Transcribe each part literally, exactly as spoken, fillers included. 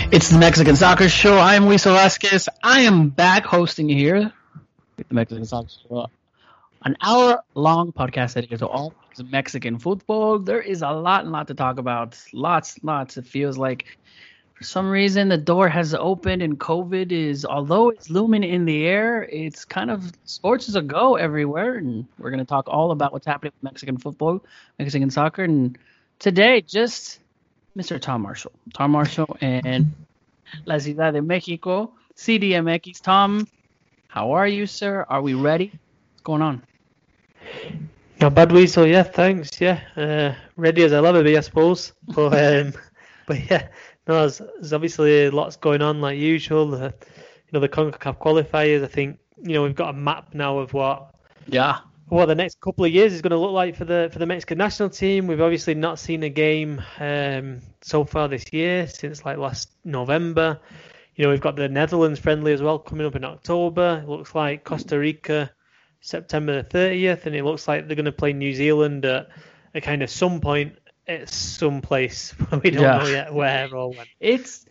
It's the Mexican Soccer Show. I am Luis Velasquez. I am back hosting here with the Mexican Soccer Show. An hour-long podcast dedicated to all things Mexican football. There is a lot and lot to talk about. Lots, lots. It feels like for some reason the door has opened and COVID is, although it's looming in the air, it's kind of sports is a go everywhere. And we're going to talk all about what's happening with Mexican football, Mexican soccer. And today, just Mister Tom Marshall. Tom Marshall and La Ciudad de Mexico, C D M X. Tom, how are you, sir? Are we ready? What's going on? Not bad, we so yeah, thanks. Yeah, uh, ready as I'll ever be, I suppose. But um, but yeah, no, there's, there's obviously lots going on like usual. The, you know, the CONCACAF qualifiers. I think you know we've got a map now of what yeah what the next couple of years is going to look like for the for the Mexican national team. We've obviously not seen a game um, so far this year since like last November. You know, we've got the Netherlands friendly as well coming up in October. It looks like Costa Rica September the thirtieth, and it looks like they're going to play New Zealand at a kind of some point at some place. We don't yeah. know yet where or when. It's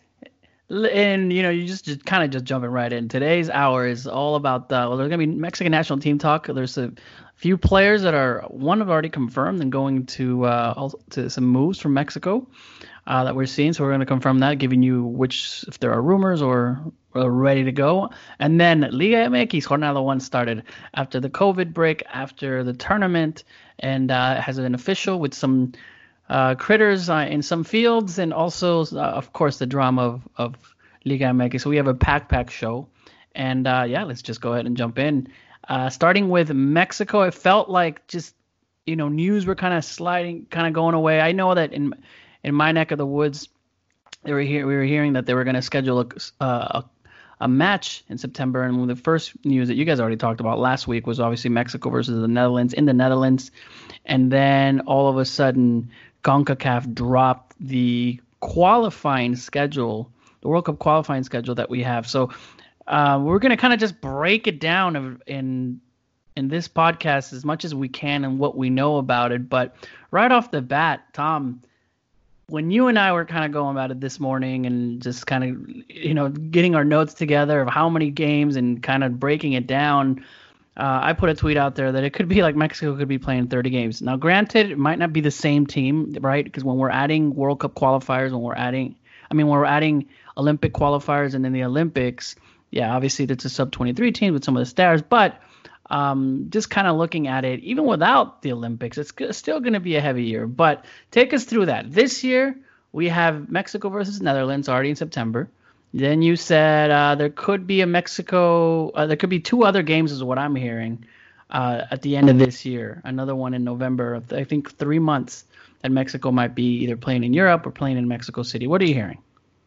and you know you just, just kind of just jumping right in. Today's hour is all about the well. There's going to be Mexican national team talk. There's a few players that are one have already confirmed and going to uh, to some moves from Mexico uh, that we're seeing. So we're going to confirm that, giving you which if there are rumors or. We're ready to go. And then Liga M X, Jornada one started after the COVID break, after the tournament, and uh, has an official with some uh, critters uh, in some fields, and also, uh, of course, the drama of, of Liga M X. So we have a pack-pack show. And, uh, yeah, let's just go ahead and jump in. Uh, starting with Mexico, it felt like just, you know, news were kind of sliding, kind of going away. I know that in in my neck of the woods, they were here, we were hearing that they were going to schedule a, uh, a a match in September, and the first news that you guys already talked about last week was obviously Mexico versus the Netherlands in the Netherlands, and then all of a sudden CONCACAF dropped the qualifying schedule, the World Cup qualifying schedule that we have. So uh, we're going to kind of just break it down in in this podcast as much as we can and what we know about it. But right off the bat, Tom, when you and I were kind of going about it this morning and just kind of, you know, getting our notes together of how many games and kind of breaking it down, uh, I put a tweet out there that it could be like Mexico could be playing thirty games. Now, granted, it might not be the same team, right? Because when we're adding World Cup qualifiers, when we're adding, I mean, when we're adding Olympic qualifiers and then the Olympics, yeah, obviously it's a sub twenty-three team with some of the stars, but Um, just kind of looking at it, even without the Olympics, it's g- still going to be a heavy year. But take us through that. This year, we have Mexico versus Netherlands already in September. Then you said uh, there could be a Mexico, uh, there could be two other games is what I'm hearing uh, at the end of this year. Another one in November of, I think, three months that Mexico might be either playing in Europe or playing in Mexico City. What are you hearing?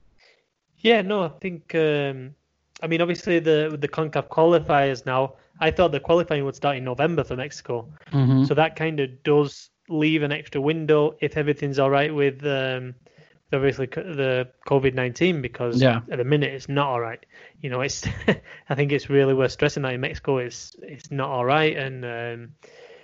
Yeah, no, I think, um, I mean, obviously the with the CONCACAF qualifiers now, I thought the qualifying would start in November for Mexico. Mm-hmm. So that kind of does leave an extra window if everything's all right with um, obviously the COVID nineteen, because yeah. at the minute it's not all right. You know, it's I think it's really worth stressing that in Mexico it's it's not all right, and um,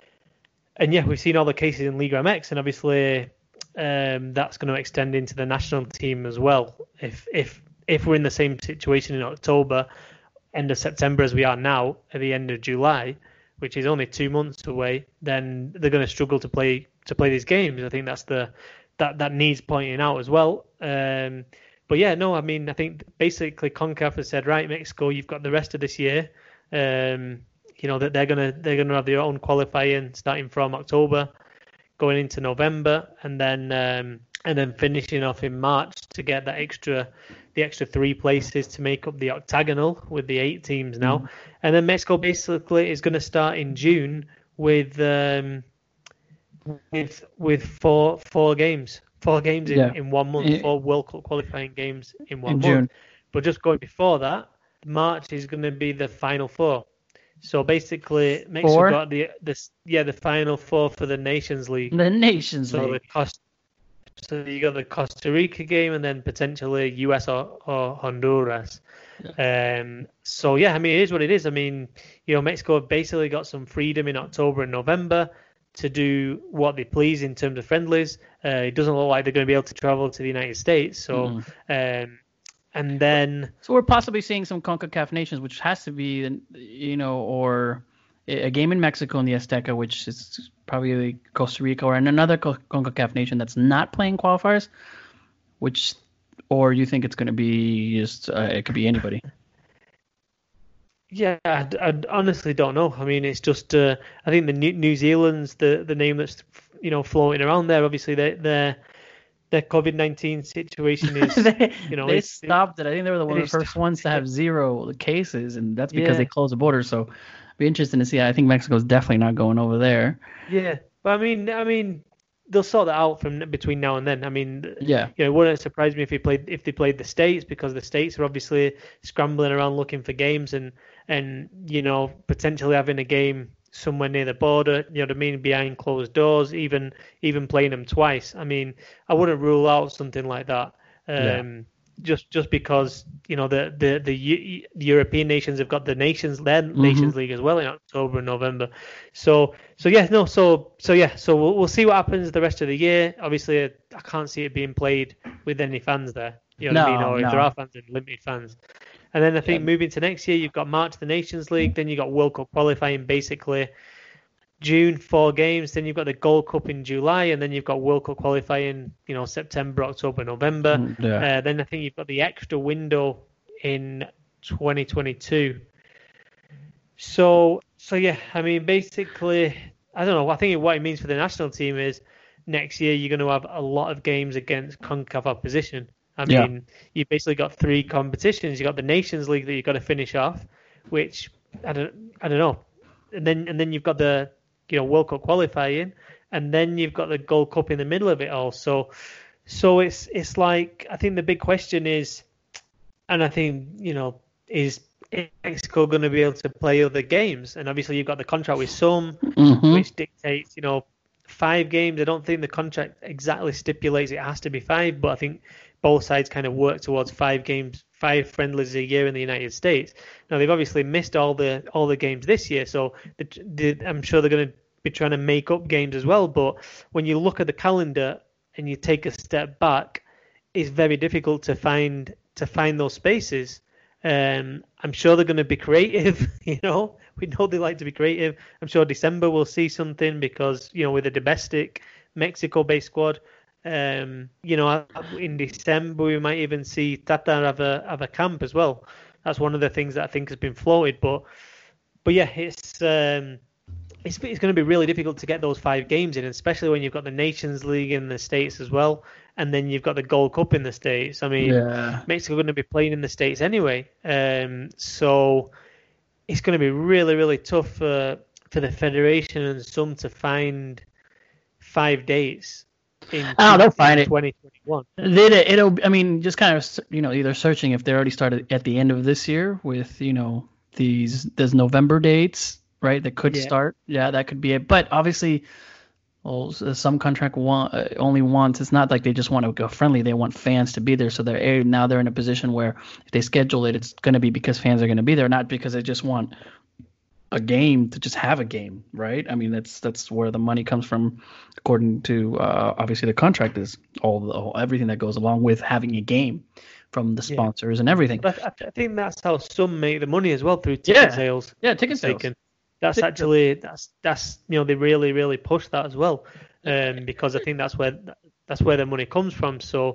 and yeah, we've seen all the cases in Liga M X, and obviously um, that's going to extend into the national team as well. If if if we're in the same situation in October, end of September as we are now, at the end of July, which is only two months away, then they're going to struggle to play to play these games. I think that's the that that needs pointing out as well. Um, but yeah, no, I mean, I think basically CONCACAF has said, right, Mexico, you've got the rest of this year. Um, you know that they're gonna they're gonna have their own qualifying starting from October, going into November, and then um, and then finishing off in March to get that extra. The extra three places to make up the octagonal with the eight teams now. Mm. And then Mexico basically is going to start in June with um, with with four four games. Four games in, yeah. in one month, four World Cup qualifying games in one in month. June. But just going before that, March is going to be the final four. So basically Mexico four? got the this yeah, the final four for the Nations League. The Nations so League. The cost So you got the Costa Rica game and then potentially U S or, or Honduras. Yeah. Um, so, yeah, I mean, it is what it is. I mean, you know, Mexico have basically got some freedom in October and November to do what they please in terms of friendlies. Uh, it doesn't look like they're going to be able to travel to the United States. So, mm. um, and then So we're possibly seeing some CONCACAF nations, which has to be, you know, or a game in Mexico in the Azteca, which is probably Costa Rica, or in another CONCACAF nation that's not playing qualifiers, which, or you think it's going to be just, uh, it could be anybody? Yeah, I, I honestly don't know. I mean, it's just, uh, I think the New, New Zealand's the, the name that's, you know, floating around there. Obviously, they, their their COVID nineteen situation is, they, you know, they stopped it. I think they were the one of the first stopped. ones to have zero cases, and that's because Yeah. they closed the border. So it'd be interesting to see. I think Mexico's definitely not going over there. Yeah, but I mean, I mean, they'll sort that out from between now and then. I mean, Yeah. you know, it wouldn't surprise me if he played if they played the States, because the States are obviously scrambling around looking for games and and you know, potentially having a game somewhere near the border, you know what I mean, behind closed doors, even even playing them twice. I mean, I wouldn't rule out something like that. Um, Yeah. Just just because, you know, the the the, the European nations have got the nations their Mm-hmm. Nations League as well in October and November. So so yeah, no, so so yeah, so we'll we'll see what happens the rest of the year. Obviously, I can't see it being played with any fans there. You know what I mean? No, Or if no. there are fans, then limited fans. And then I think Yeah. moving to next year, you've got March the Nations League, then you've got World Cup qualifying basically June, four games, then you've got the Gold Cup in July, and then you've got World Cup qualifying, you know, September, October, November. Mm, yeah. Uh, then I think you've got the extra window in twenty twenty-two. So, so yeah, I mean, basically, I don't know. I think what it means for the national team is next year you're going to have a lot of games against CONCACAF opposition. I Yeah. mean, you've basically got three competitions. You've got the Nations League that you've got to finish off, which I don't, I don't know. And then, and then you've got the, you know, World Cup qualifying, and then you've got the Gold Cup in the middle of it all. So, so it's it's like, I think the big question is, and I think, you know, is Mexico going to be able to play other games? And obviously you've got the contract with some, Mm-hmm. which dictates, you know, five games. I don't think the contract exactly stipulates it has to be five, but I think both sides kind of work towards five games, five friendlies a year in the United States. Now they've obviously missed all the all the games this year, so the, the, I'm sure they're going to be trying to make up games as well. But when you look at the calendar and you take a step back, it's very difficult to find to find those spaces. Um, I'm sure they're going to be creative. You know, we know they like to be creative. I'm sure December we'll see something because, you know, with a domestic Mexico-based squad, um, you know, in December we might even see Tata have a have a camp as well. That's one of the things that I think has been floated. But but yeah, it's um, it's it's going to be really difficult to get those five games in, especially when you've got the Nations League in the States as well, and then you've got the Gold Cup in the States. I mean, Yeah. Mexico going to be playing in the States anyway, um, so it's going to be really really tough for for the federation and some to find five dates in Oh, they'll find it. twenty twenty-one. They, it'll. I mean, just kind of, you know, either searching if they already started at the end of this year with, you know, these these November dates, right? That could Yeah. start. Yeah, that could be it. But obviously, well, s- some contract want, uh, only wants. It's not like they just want to go friendly. They want fans to be there. So they're eh, now they're in a position where if they schedule it, it's going to be because fans are going to be there, not because they just want a game to just have a game, right? I mean, that's that's where the money comes from, according to uh, obviously the contract is all, the, all everything that goes along with having a game, from the Yeah. sponsors and everything. But I, I think that's how some make the money as well, through ticket Yeah. sales. Yeah, ticket sales. Taken. That's Ticket actually that's that's you know, they really really push that as well, um, because I think that's where that's where the money comes from. So,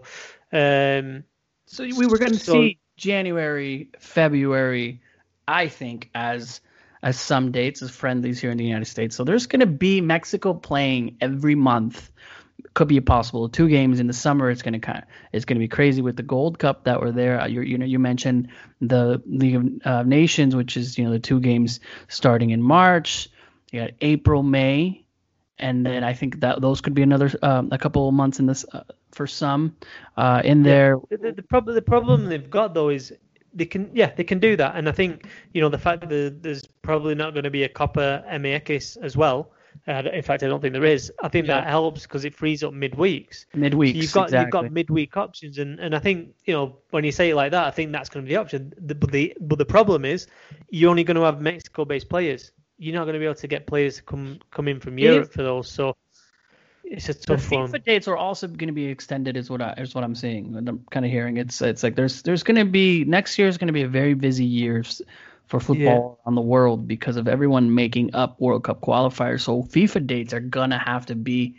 um, So we were going to So- see January, February, I think, as as some dates as friendlies here in the United States. So there's going to be Mexico playing every month. Could be possible. Two games in the summer. It's going to kind of it's going to be crazy with the Gold Cup that were there. Uh, You you know you mentioned the League of uh, Nations, which is you know the two games starting in March. You got April, May, and then I think that those could be another um, a couple of months in this uh, for some uh, in there. the, the, the problem the problem they've got though is they can yeah they can do that, and I think you know the fact that the, there's probably not going to be a Copa M X as well. Uh, in fact, I don't think there is. I think Yeah. that helps because it frees up midweeks. Midweeks, So you've got exactly. you've got midweek options, and, and I think you know when you say it like that, I think that's going to be the option. The, but the but the problem is you're only going to have Mexico-based players. You're not going to be able to get players to come come in from Europe If- for those. So it's a The tough FIFA one. dates are also going to be extended, is what I is what I'm seeing. And I'm kind of hearing it's it's like there's there's going to be next year is going to be a very busy year s- for Yeah, football around the world because of everyone making up World Cup qualifiers. So FIFA dates are gonna have to be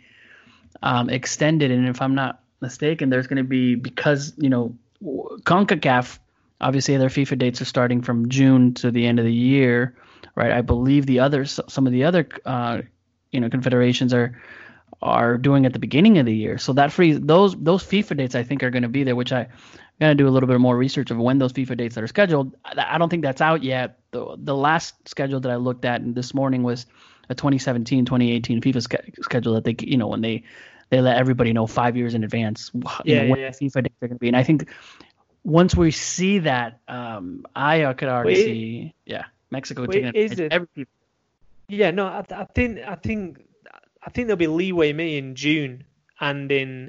um, extended. And if I'm not mistaken, there's going to be because you know w- CONCACAF obviously their FIFA dates are starting from June to the end of the year, right? I believe the others, some of the other uh, you know confederations are are doing at the beginning of the year. So that frees those those FIFA dates I think are going to be there, which I I'm going to do a little bit more research of when those FIFA dates that are scheduled. I, I don't think that's out yet. The the last schedule that I looked at this morning was a twenty seventeen twenty eighteen FIFA sch- schedule that they you know when they they let everybody know five years in advance you yeah, know when yeah. the FIFA dates are going to be. And I think once we see that, um, I uh, could But already it, see yeah Mexico but taking it is advantage of it? every FIFA. Yeah, no, I, I think I think I think there'll be leeway me in June and in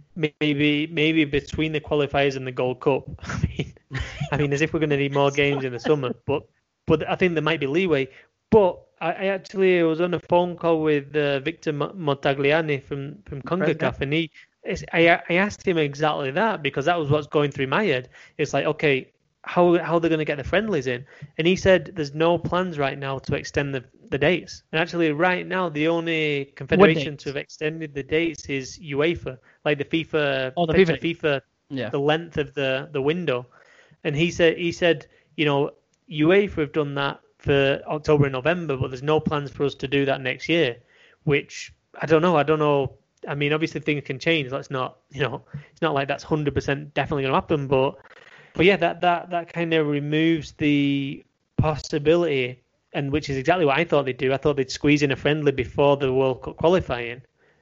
maybe maybe between the qualifiers and the Gold Cup. I mean, I mean, as if we're going to need more games in the summer, but but I think there might be leeway. But I, I actually was on a phone call with uh, Victor Montagliani from from President. CONCACAF, and he I I asked him exactly that because that was what's going through my head. It's like, okay, how how they're going to get the friendlies in, and he said there's no plans right now to extend the the dates. And actually, right now, the only What confederation to dates? have extended the dates is UEFA, like the FIFA, Oh, the the FIFA dates. FIFA, Yeah. the length of the the window. And he said he said, you know, UEFA have done that for October and November, but there's no plans for us to do that next year. Which I don't know. I don't know. I mean, obviously things can change. Let's not, you know, it's not like that's one hundred percent definitely going to happen. But but yeah, that that that kind of removes the possibility, and which is exactly what I thought they'd do. I thought they'd squeeze in a friendly before the World Cup qualifying.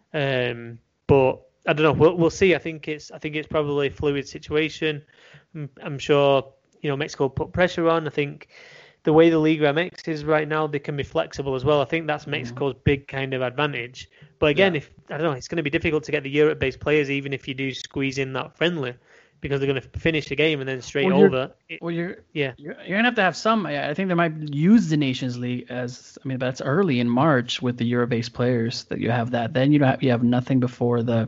Um, but I don't know. We'll we'll see. I think it's I think it's probably a fluid situation. I'm, I'm sure you know Mexico put pressure on. I think the way the Liga M X is right now, they can be flexible as well. I think that's Mhm. Mexico's big kind of advantage. But Yeah. again, if I don't know, it's going to be difficult to get the Europe-based players, even if you do squeeze in that friendly, because they're going to finish the game and then straight Well, you're over. It, well, you're yeah, you're, you're gonna have to have some. I I think they might use the Nations League as. I mean, that's early in March with the Euro-based players that you have that. Then you don't have, you have nothing before the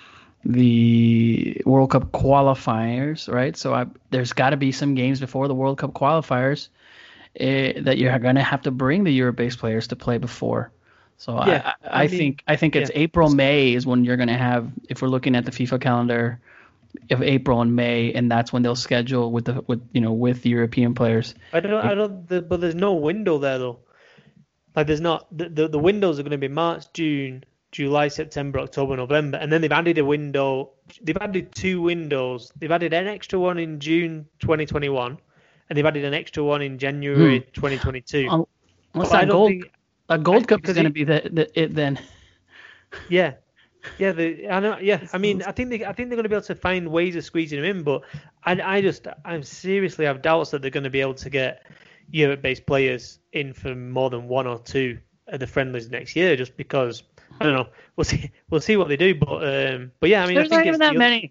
the World Cup qualifiers, right? So I, there's got to be some games before the World Cup qualifiers eh, that you're gonna have to bring the Euro-based players to play before. So yeah. I, I I I mean, think I think yeah. it's April, May is when you're gonna have if we're looking at the FIFA calendar of April and May, and that's when they'll schedule with the with you know with the European players. I don't, I don't. The, but there's no window there though. Like there's not the, the the windows are going to be March, June, July, September, October, November, and then they've added a window. They've added two windows. They've added an extra one in June twenty twenty-one, and they've added an extra one in Hmm. January twenty twenty-two. Um, Unless But I that don't gold think a I, Gold Cup is because going to it be the, the it then. yeah. Yeah, the, I know. Yeah, I mean, It's- I think they, I think they're going to be able to find ways of squeezing them in, but I, I just, I'm seriously have doubts that they're going to be able to get Europe-based players in for more than one or two of the friendlies next year, just because I don't know. We'll see, we'll see what they do, but um, but yeah, I mean, I There's not think even it's that the many.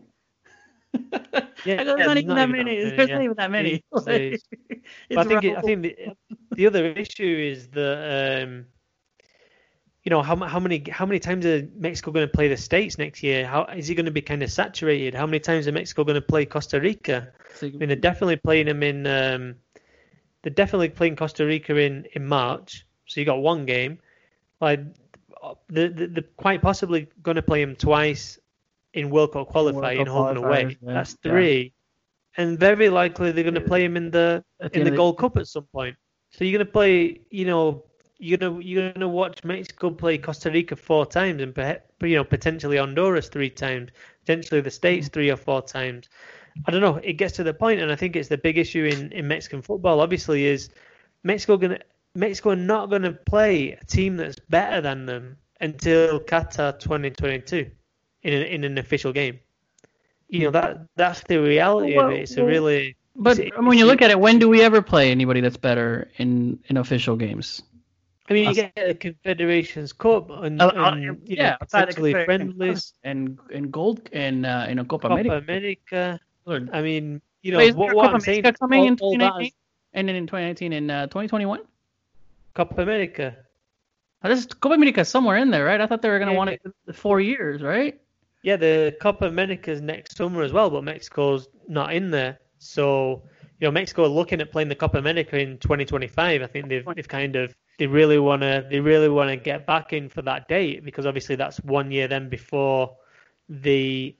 yeah, Like, there's yeah, not there's even not that even that many. many. There's Yeah, not even that many. these days. It's But I think it, I Raul. think the, the other issue is that um, you know how how many how many times are Mexico going to play the States next year? How is it going to be kind of saturated? How many times are Mexico going to play Costa Rica? So, I mean, they're definitely playing them in. Um, they're definitely playing Costa Rica in, in March. So you got one game. Like they're, they're quite possibly going to play them twice in World Cup in World qualifying, Cup home and qualifiers, away. yeah, That's yeah. three, and very likely they're going to play him in the At the in end the of Gold the Cup at some point. So you're going to play, you know, you're gonna you're gonna watch Mexico play Costa Rica four times, and perhaps you know potentially Honduras three times, potentially the States three or four times. I don't know. It gets to the point, and I think it's the big issue in, in Mexican football. Obviously, is Mexico gonna Mexico are not going to play a team that's better than them until Qatar twenty twenty-two in an, in an official game. You know that that's the reality of it. well, It's a well, really it's, but when it's you a, look at it, when do we ever play anybody that's better in in official games? I mean, you Us- get the Confederations Cup and uh, uh, and you know yeah, outside the potentially Confederation Cups friendlies, and and gold and uh, in a Copa Copa America. America. Lord. I mean, you know Wait, isn't what there a what Copa I'm saying America is coming all, in all that twenty nineteen? is And then in twenty nineteen and uh, twenty twenty-one? Copa America. I just Copa America is somewhere in there, right? I thought they were gonna Yeah, want it for four years, right? yeah. The Copa America's next summer as well, but Mexico's not in there. So you know, Mexico are looking at playing the Copa America in twenty twenty-five. I think they've they've kind of they really wanna they really wanna get back in for that date because obviously that's one year then before the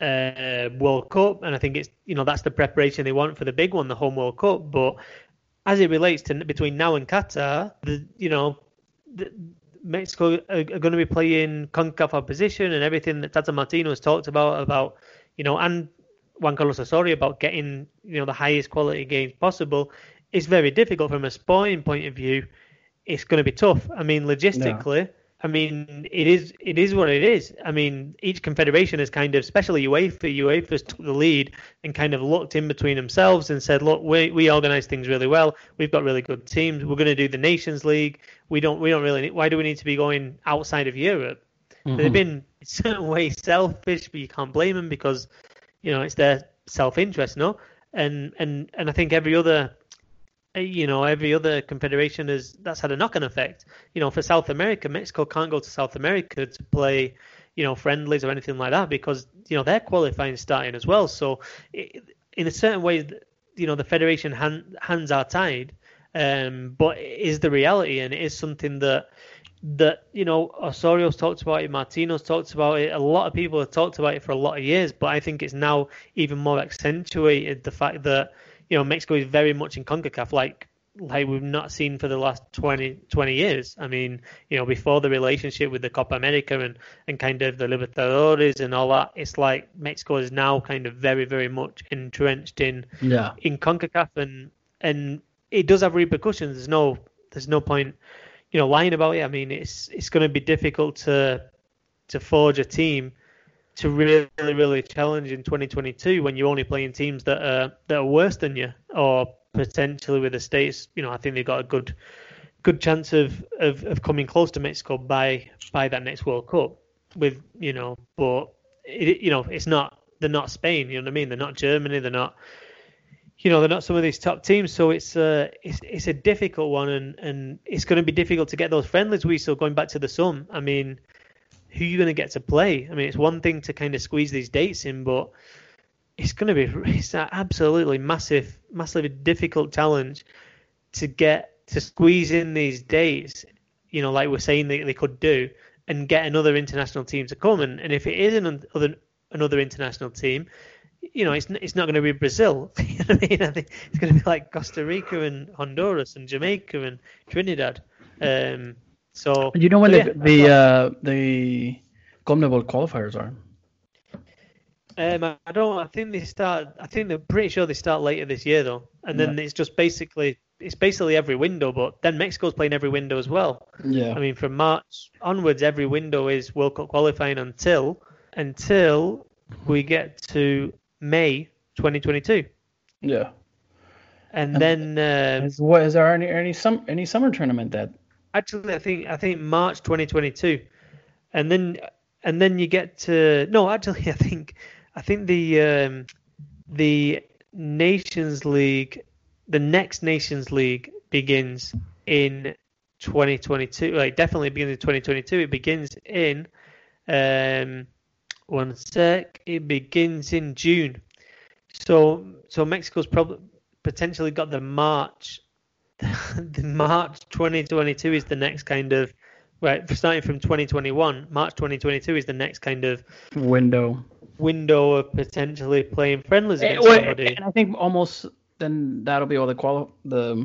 uh, World Cup, and I think it's you know that's the preparation they want for the big one, the home World Cup. But as it relates to between now and Qatar, the you know the, Mexico are, are going to be playing CONCACAF opposition and everything that Tata Martino has talked about about you know and Juan Carlos Osorio about getting you know the highest quality games possible. It's very difficult from a sporting point of view. It's going to be tough. I mean, logistically. Yeah. I mean, it is it is what it is. I mean, each confederation has kind of, especially UEFA, UEFA's took the lead and kind of looked in between themselves and said, look, we we organise things really well. We've got really good teams. We're going to do the Nations League. We don't we don't really need, why do we need to be going outside of Europe? Mm-hmm. They've been in a certain way selfish, but you can't blame them because, you know, it's their self-interest, no? And and and I think every other you know, every other confederation has that's had a knock-on effect. You know, for South America, Mexico can't go to South America to play, you know, friendlies or anything like that because, you know, they're qualifying starting as well. So it, in a certain way, you know, the federation hand, hands are tied, um, but it is the reality and it is something that, that you know, Osorio's talked about it, Martino's talked about it, a lot of people have talked about it for a lot of years, but I think it's now even more accentuated the fact that, you know, Mexico is very much in CONCACAF like like we've not seen for the last twenty, twenty years. I mean, you know, before the relationship with the Copa America and, and kind of the Libertadores and all that, it's like Mexico is now kind of very, very much entrenched in yeah. in CONCACAF and and it does have repercussions. There's no there's no point, you know, lying about it. I mean, it's it's going to be difficult to to forge a team to really, really challenge in twenty twenty-two when you're only playing teams that are that are worse than you, or potentially with the States. You know, I think they've got a good, good chance of, of, of coming close to Mexico by by that next World Cup. With you know, but it, you know, it's not they're not Spain. You know what I mean? They're not Germany. They're not, you know, they're not some of these top teams. So it's a it's it's a difficult one, and, and it's going to be difficult to get those friendlies. We still going back to the sum. I mean, who are you going to get to play? I mean, it's one thing to kind of squeeze these dates in, but it's going to be it's an absolutely massive, massively difficult challenge to get to squeeze in these dates, you know, like we're saying they, they could do, and get another international team to come. And, and if it is another, another international team, you know, it's it's not going to be Brazil. You know what I mean? I think it's going to be like Costa Rica and Honduras and Jamaica and Trinidad. Um, So you know when so the yeah, the uh, the CONMEBOL qualifiers are? Um, I don't. I think they start. I think they're pretty sure they start later this year though, and then yeah. it's just basically it's basically every window. But then Mexico's playing every window as well. Yeah. I mean, from March onwards, every window is World Cup qualifying until until we get to May twenty twenty-two. Yeah. And, and then uh, is, what is there any any some any summer tournament that? Actually, I think I think March twenty twenty-two, and then and then you get to no. Actually, I think I think the um, the Nations League, the next Nations League begins in twenty twenty-two. Like definitely begins in twenty twenty-two. It begins in um, one sec. It begins in June. So so Mexico's probably potentially got the March. The March twenty twenty-two is the next kind of right starting from twenty twenty-one. March twenty twenty-two is the next kind of window window of potentially playing friendlies against it, somebody. And I think almost then that'll be all the quali- the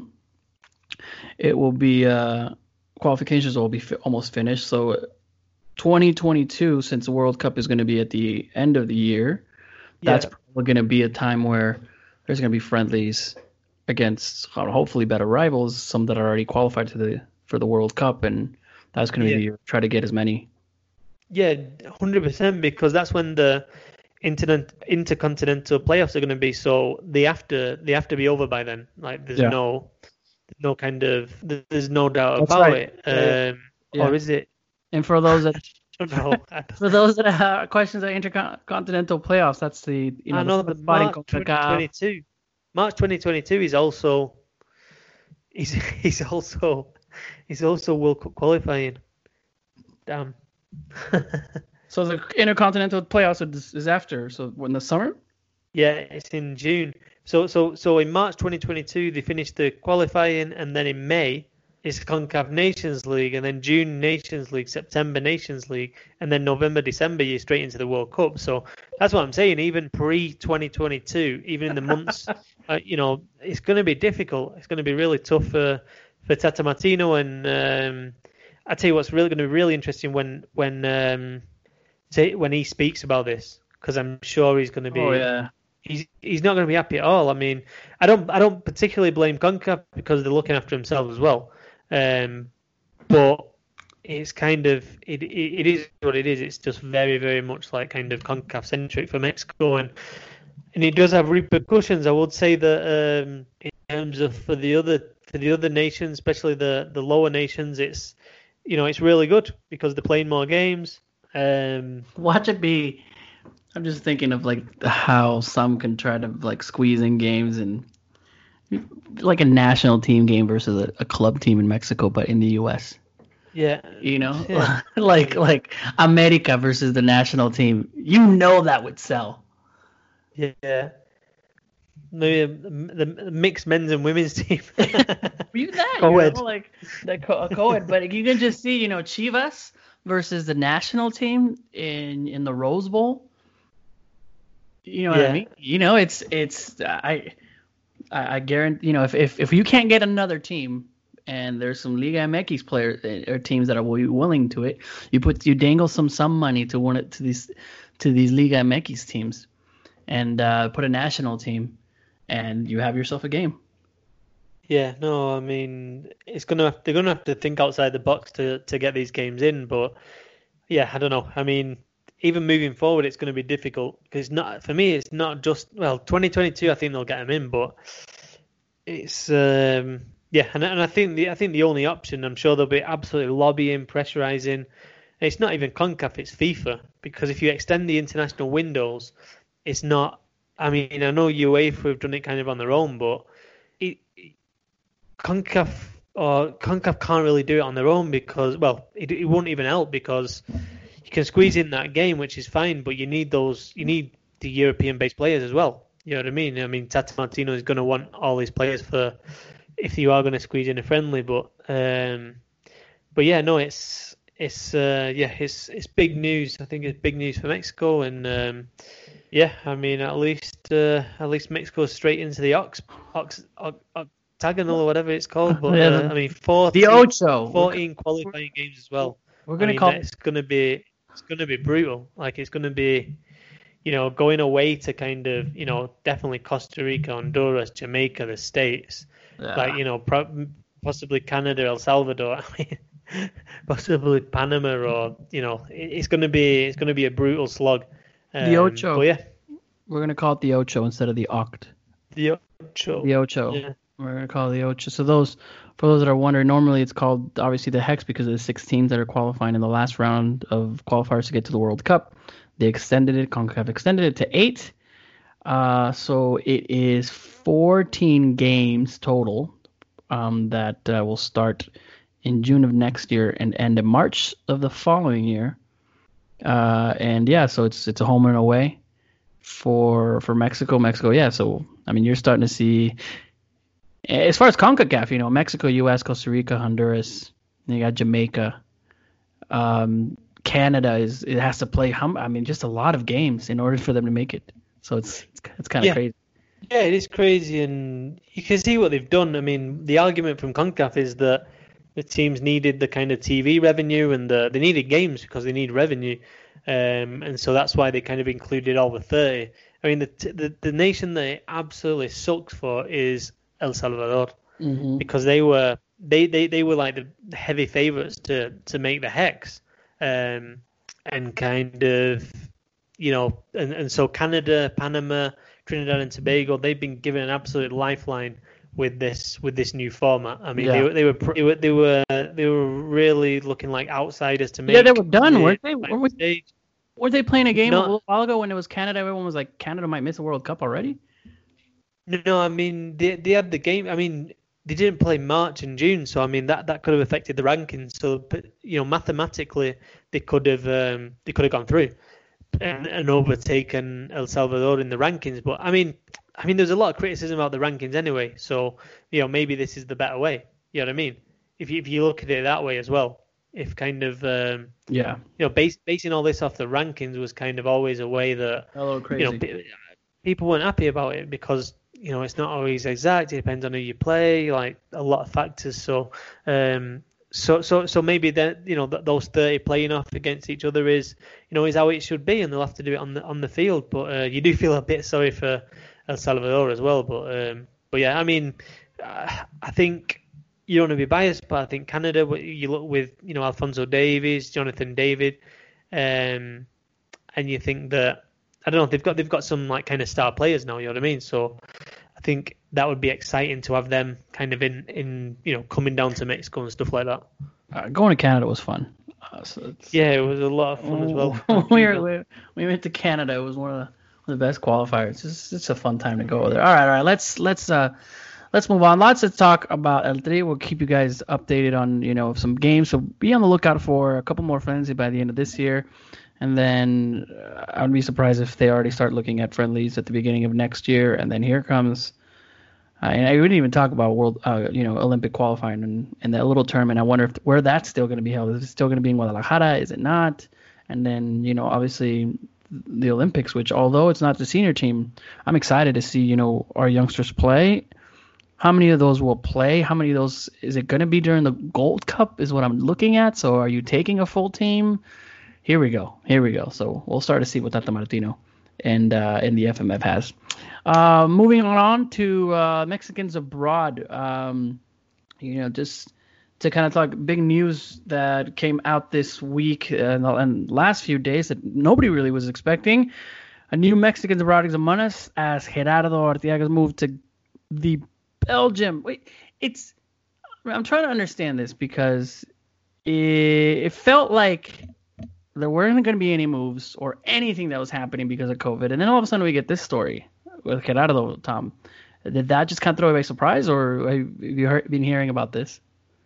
it will be uh, qualifications will be fi- almost finished. So twenty twenty-two, since the World Cup is going to be at the end of the year, that's yeah. probably going to be a time where there's going to be friendlies against hopefully better rivals, some that are already qualified to the for the World Cup, and that's going to be yeah. the, try to get as many. Yeah, one hundred percent, because that's when the internet intercontinental playoffs are going to be. So they have to they have to be over by then. Like there's yeah. no no kind of there's no doubt that's about right. it. Um, yeah. Or is it? And for those that I don't know. For those that have questions of intercontinental playoffs, that's the you know, I know the, the March twenty twenty-two. March twenty twenty-two is also he's he's also he's also World Cup qualifying. Damn. So the Intercontinental playoffs is, is after. So in the summer? Yeah, it's in June. So so so in March twenty twenty-two they finished the qualifying, and then in May it's CONCACAF Nations League, and then June Nations League, September Nations League, and then November, December you're straight into the World Cup. So that's what I'm saying. Even pre twenty twenty-two, even in the months, uh, you know, it's going to be difficult. It's going to be really tough for for Tata Martino, and um, I tell you what's really going to be really interesting when when um, say, when he speaks about this, because I'm sure he's going to be. Oh yeah. He's he's not going to be happy at all. I mean, I don't I don't particularly blame CONCACAF because they're looking after themselves as well. Um, but it's kind of it, it it is what it is. It's just very very much like kind of CONCACAF centric for Mexico, and and it does have repercussions. I would say that um, in terms of for the other for the other nations, especially the the lower nations, it's you know it's really good because they're playing more games. Um, Watch it be. I'm just thinking of like how some can try to like squeeze in games and like a national team game versus a, a club team in Mexico, but in the U S. Yeah, you know, yeah. like like America versus the national team. You know that would sell. Yeah, maybe a, the mixed men's and women's team. You that co-ed. You know, like the co- co-ed, but you can just see, you know, Chivas versus the national team in in the Rose Bowl. You know what yeah. I mean? You know, it's it's I I, I guarantee. You know, if, if if you can't get another team, and there's some Liga M X players or teams that are willing to it, you put you dangle some some money to win it to these to these Liga M X teams, and uh, put a national team, and you have yourself a game. Yeah, no, I mean it's gonna have, they're gonna have to think outside the box to to get these games in, but yeah, I don't know. I mean. Even moving forward, it's going to be difficult because not for me. It's not just well, twenty twenty-two. I think they'll get them in, but it's um, yeah, and, and I think the I think the only option. I'm sure they'll be absolutely lobbying, pressurizing. It's not even CONCACAF; it's FIFA, because if you extend the international windows, it's not. I mean, I know UEFA have done it kind of on their own, but it, it, CONCACAF or CONCACAF can't really do it on their own because well, it, it won't even help because. You can squeeze in that game, which is fine, but you need those. You need the European-based players as well. You know what I mean? I mean, Tata Martino is going to want all his players for if you are going to squeeze in a friendly. But, um, but yeah, no, it's it's uh, yeah, it's it's big news. I think it's big news for Mexico, and um, yeah, I mean, at least uh, at least Mexico's straight into the ox ox, ox octagonal or whatever it's called. But yeah, uh, I mean, fourteen, the Ocho, fourteen qualifying games as well. We're going to I mean, call it's going to be. It's going to be brutal. Like it's going to be, you know, going away to kind of, you know, definitely Costa Rica, Honduras, Jamaica, the States, yeah. like you know, pro- possibly Canada, El Salvador, I mean, possibly Panama, or you know, it, it's going to be it's going to be a brutal slog. Um, the Ocho. Yeah, we're going to call it the Ocho instead of the Oct. The Ocho. The Ocho. Yeah. We're going to call it the Ocho. So those, for those that are wondering, normally it's called obviously the Hex because of the six teams that are qualifying in the last round of qualifiers to get to the World Cup. They extended it, CONCACAF extended it to eight. Uh, so it is fourteen games total um, that uh, will start in June of next year and end in March of the following year. Uh, and yeah, so it's it's a home and away for for Mexico. Mexico, yeah. So I mean, you're starting to see. As far as CONCACAF, you know, Mexico, U S, Costa Rica, Honduras, you got Jamaica, um, Canada is it has to play. I mean, just a lot of games in order for them to make it. So it's it's, it's kind of yeah. crazy. Yeah, it is crazy, and you can see what they've done. I mean, the argument from CONCACAF is that the teams needed the kind of T V revenue and the, they needed games because they need revenue, um, and so that's why they kind of included all the thirty. I mean, the the, the nation that it absolutely sucks for is El Salvador, mm-hmm. because they were they, they, they were like the heavy favourites to, to make the Hex, um, and kind of, you know, and, and so Canada, Panama, Trinidad and Tobago, they've been given an absolute lifeline with this with this new format. I mean, yeah. they, they were they were they were they were really looking like outsiders to make. Yeah, they were done, the, weren't they? Were we, were they playing a game no, a little while ago when it was Canada? Everyone was like, Canada might miss the World Cup already. No, I mean they they had the game. I mean they didn't play March and June, so I mean that, that could have affected the rankings. So, but, you know, mathematically they could have um, they could have gone through and, and overtaken El Salvador in the rankings. But I mean, I mean, there's a lot of criticism about the rankings anyway. So, you know, maybe this is the better way. You know what I mean? If you, if you look at it that way as well, if kind of um, yeah, you know, base, basing all this off the rankings was kind of always a way that a little crazy. You know, people weren't happy about it because, you know, it's not always exact. It depends on who you play, like a lot of factors. So, um, so, so, so maybe that, you know, th- those thirty playing off against each other is, you know, is how it should be, and they'll have to do it on the on the field. But uh, you do feel a bit sorry for El Salvador as well. But, um, but yeah, I mean, uh, I think you don't want to be biased, but I think Canada, you look with, you know, Alphonso Davies, Jonathan David, um, and you think that, I don't know, they've got they've got some like kind of star players now, you know what I mean? So I think that would be exciting to have them kind of in, in you know, coming down to Mexico and stuff like that. Uh, going to Canada was fun. Uh, so yeah, it was a lot of fun as well. we, were, we, we went to Canada. It was one of the, one of the best qualifiers. It's, it's a fun time to go there. All right, all right. Let's let's uh let's move on. Lots to talk about El Tri. We'll keep you guys updated on, you know, some games. So be on the lookout for a couple more friendlies by the end of this year. And then uh, I would be surprised if they already start looking at friendlies at the beginning of next year. And then here comes, uh, and I wouldn't even talk about world, uh, you know, Olympic qualifying and, and that little tournament. I wonder if where that's still going to be held. Is it still going to be in Guadalajara? Is it not? And then, you know, obviously the Olympics, which although it's not the senior team, I'm excited to see, you know, our youngsters play. How many of those will play? How many of those is it going to be during the Gold Cup is what I'm looking at. So are you taking a full team? Here we go. Here we go. So we'll start to see what Tata Martino and uh, and the F M F has. Uh, moving on to uh, Mexicans abroad. Um, you know, just to kind of talk big news that came out this week and, and last few days that nobody really was expecting. A new Mexicans abroad is among us as Gerardo Arteaga's moved to the Belgium. Wait, it's. I'm trying to understand this because it, it felt like there weren't going to be any moves or anything that was happening because of COVID. And then all of a sudden we get this story with Gerardo, Tom. Did that just kind of throw away by surprise, or have you heard, been hearing about this?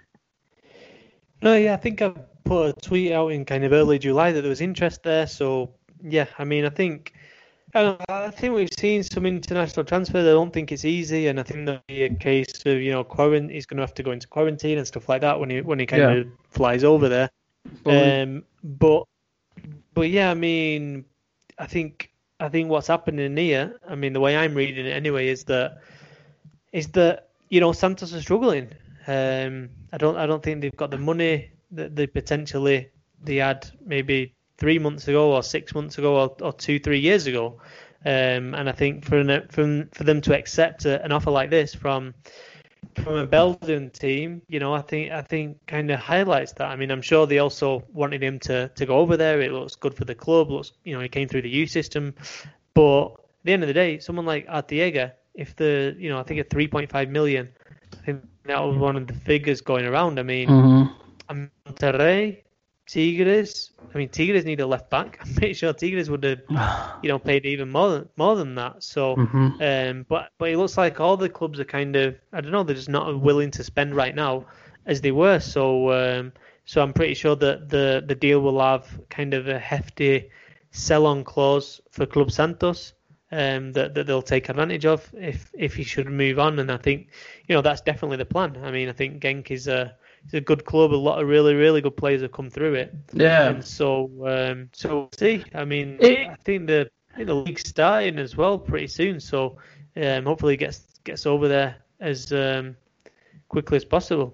No, yeah, I think I put a tweet out in kind of early July that there was interest there. So, yeah, I mean, I think I, don't know, I think we've seen some international transfers. I don't think it's easy, and I think there'll be a case of, you know, quarantine. He's going to have to go into quarantine and stuff like that when he when he kind yeah. of flies over there. Um, but But yeah, I mean, I think I think what's happening here, I mean, the way I'm reading it anyway, is that is that you know Santos are struggling. Um, I don't I don't think they've got the money that they potentially they had maybe three months ago or six months ago or, or two three years ago. Um, and I think for an, for for them to accept a, an offer like this from from a Belgian team, you know, I think I think kind of highlights that. I mean, I'm sure they also wanted him to, to go over there. It looks good for the club. Looks, you know, he came through the youth system. But at the end of the day, someone like Arteaga, if the, you know, I think at three point five million, I think that was one of the figures going around. I mean, mm-hmm. Monterrey, Tigres. I mean, Tigres need a left back. I'm pretty sure Tigres would have, you know, paid even more than more than that. So, mm-hmm. um, but but it looks like all the clubs are kind of, I don't know, they're just not willing to spend right now as they were. So, um, so I'm pretty sure that the the deal will have kind of a hefty sell-on clause for Club Santos, um, that that they'll take advantage of if if he should move on. And I think, you know, that's definitely the plan. I mean, I think Genk is a It's a good club. A lot of really, really good players have come through it. Yeah. And so, um, so we'll see. I mean, it, I think the I think the league's starting as well pretty soon. So, um, hopefully, it gets gets over there as um, quickly as possible.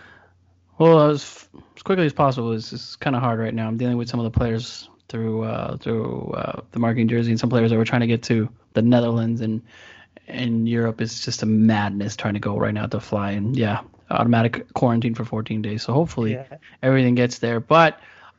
Well, as, as quickly as possible is is kind of hard right now. I'm dealing with some of the players through uh, through uh, the marketing jersey, and some players that were trying to get to the Netherlands and and Europe. Is just a madness trying to go right now to fly. And yeah. Automatic quarantine for fourteen days. So hopefully yeah. everything gets there. But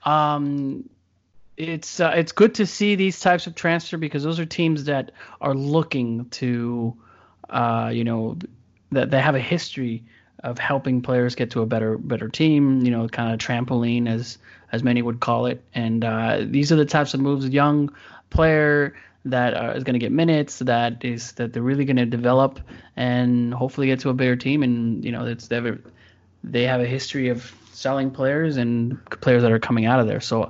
um, it's uh, it's good to see these types of transfer because those are teams that are looking to, uh, you know, that they have a history of helping players get to a better better team. You know, kind of trampoline as as many would call it. And uh, these are the types of moves. Young player that are, is going to get minutes, that is that they're really going to develop and hopefully get to a bigger team. And you know, it's they have a, they have a history of selling players and players that are coming out of there. So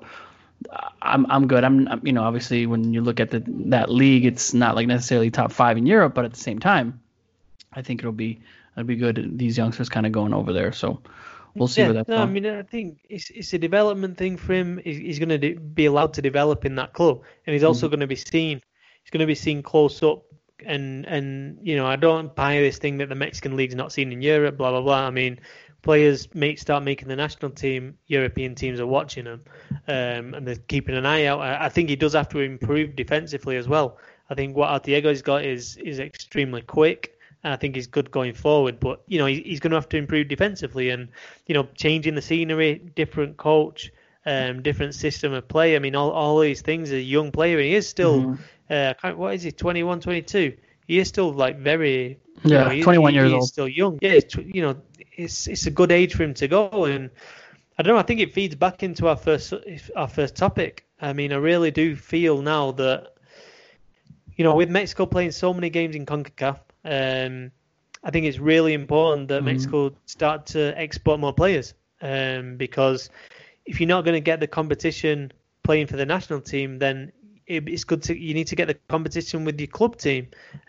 I'm I'm good. I'm, I'm you know, obviously when you look at the that league, it's not like necessarily top five in Europe, but at the same time, I think it'll be it'll be good. These youngsters kind of going over there. So we'll see yeah, where that's no, going. I mean, I think it's it's a development thing for him. He's, he's going to de- be allowed to develop in that club, and he's also Mhm. going to be seen. He's going to be seen close up, and and you know, I don't buy this thing that the Mexican league's not seen in Europe. Blah blah blah. I mean, players may start making the national team. European teams are watching them, um, and they're keeping an eye out. I, I think he does have to improve defensively as well. I think what Artiego's got is is extremely quick. And I think he's good going forward, but you know he, he's going to have to improve defensively, and you know changing the scenery, different coach, um, different system of play. I mean, all all these things. A young player, and he is still, Mhm. uh, kind of- what is he, twenty-one, twenty-two? He is still like very, you Yeah, know, he, twenty-one he, years he's old. still young. Yeah, it's, tw- you know, it's it's a good age for him to go, and I don't know. I think it feeds back into our first our first topic. I mean, I really do feel now that, you know, with Mexico playing so many games in CONCACAF, um, I think it's really important that Mhm. Mexico start to export more players, um, because if you're not going to get the competition playing for the national team, then it, it's good to you need to get the competition with your club team.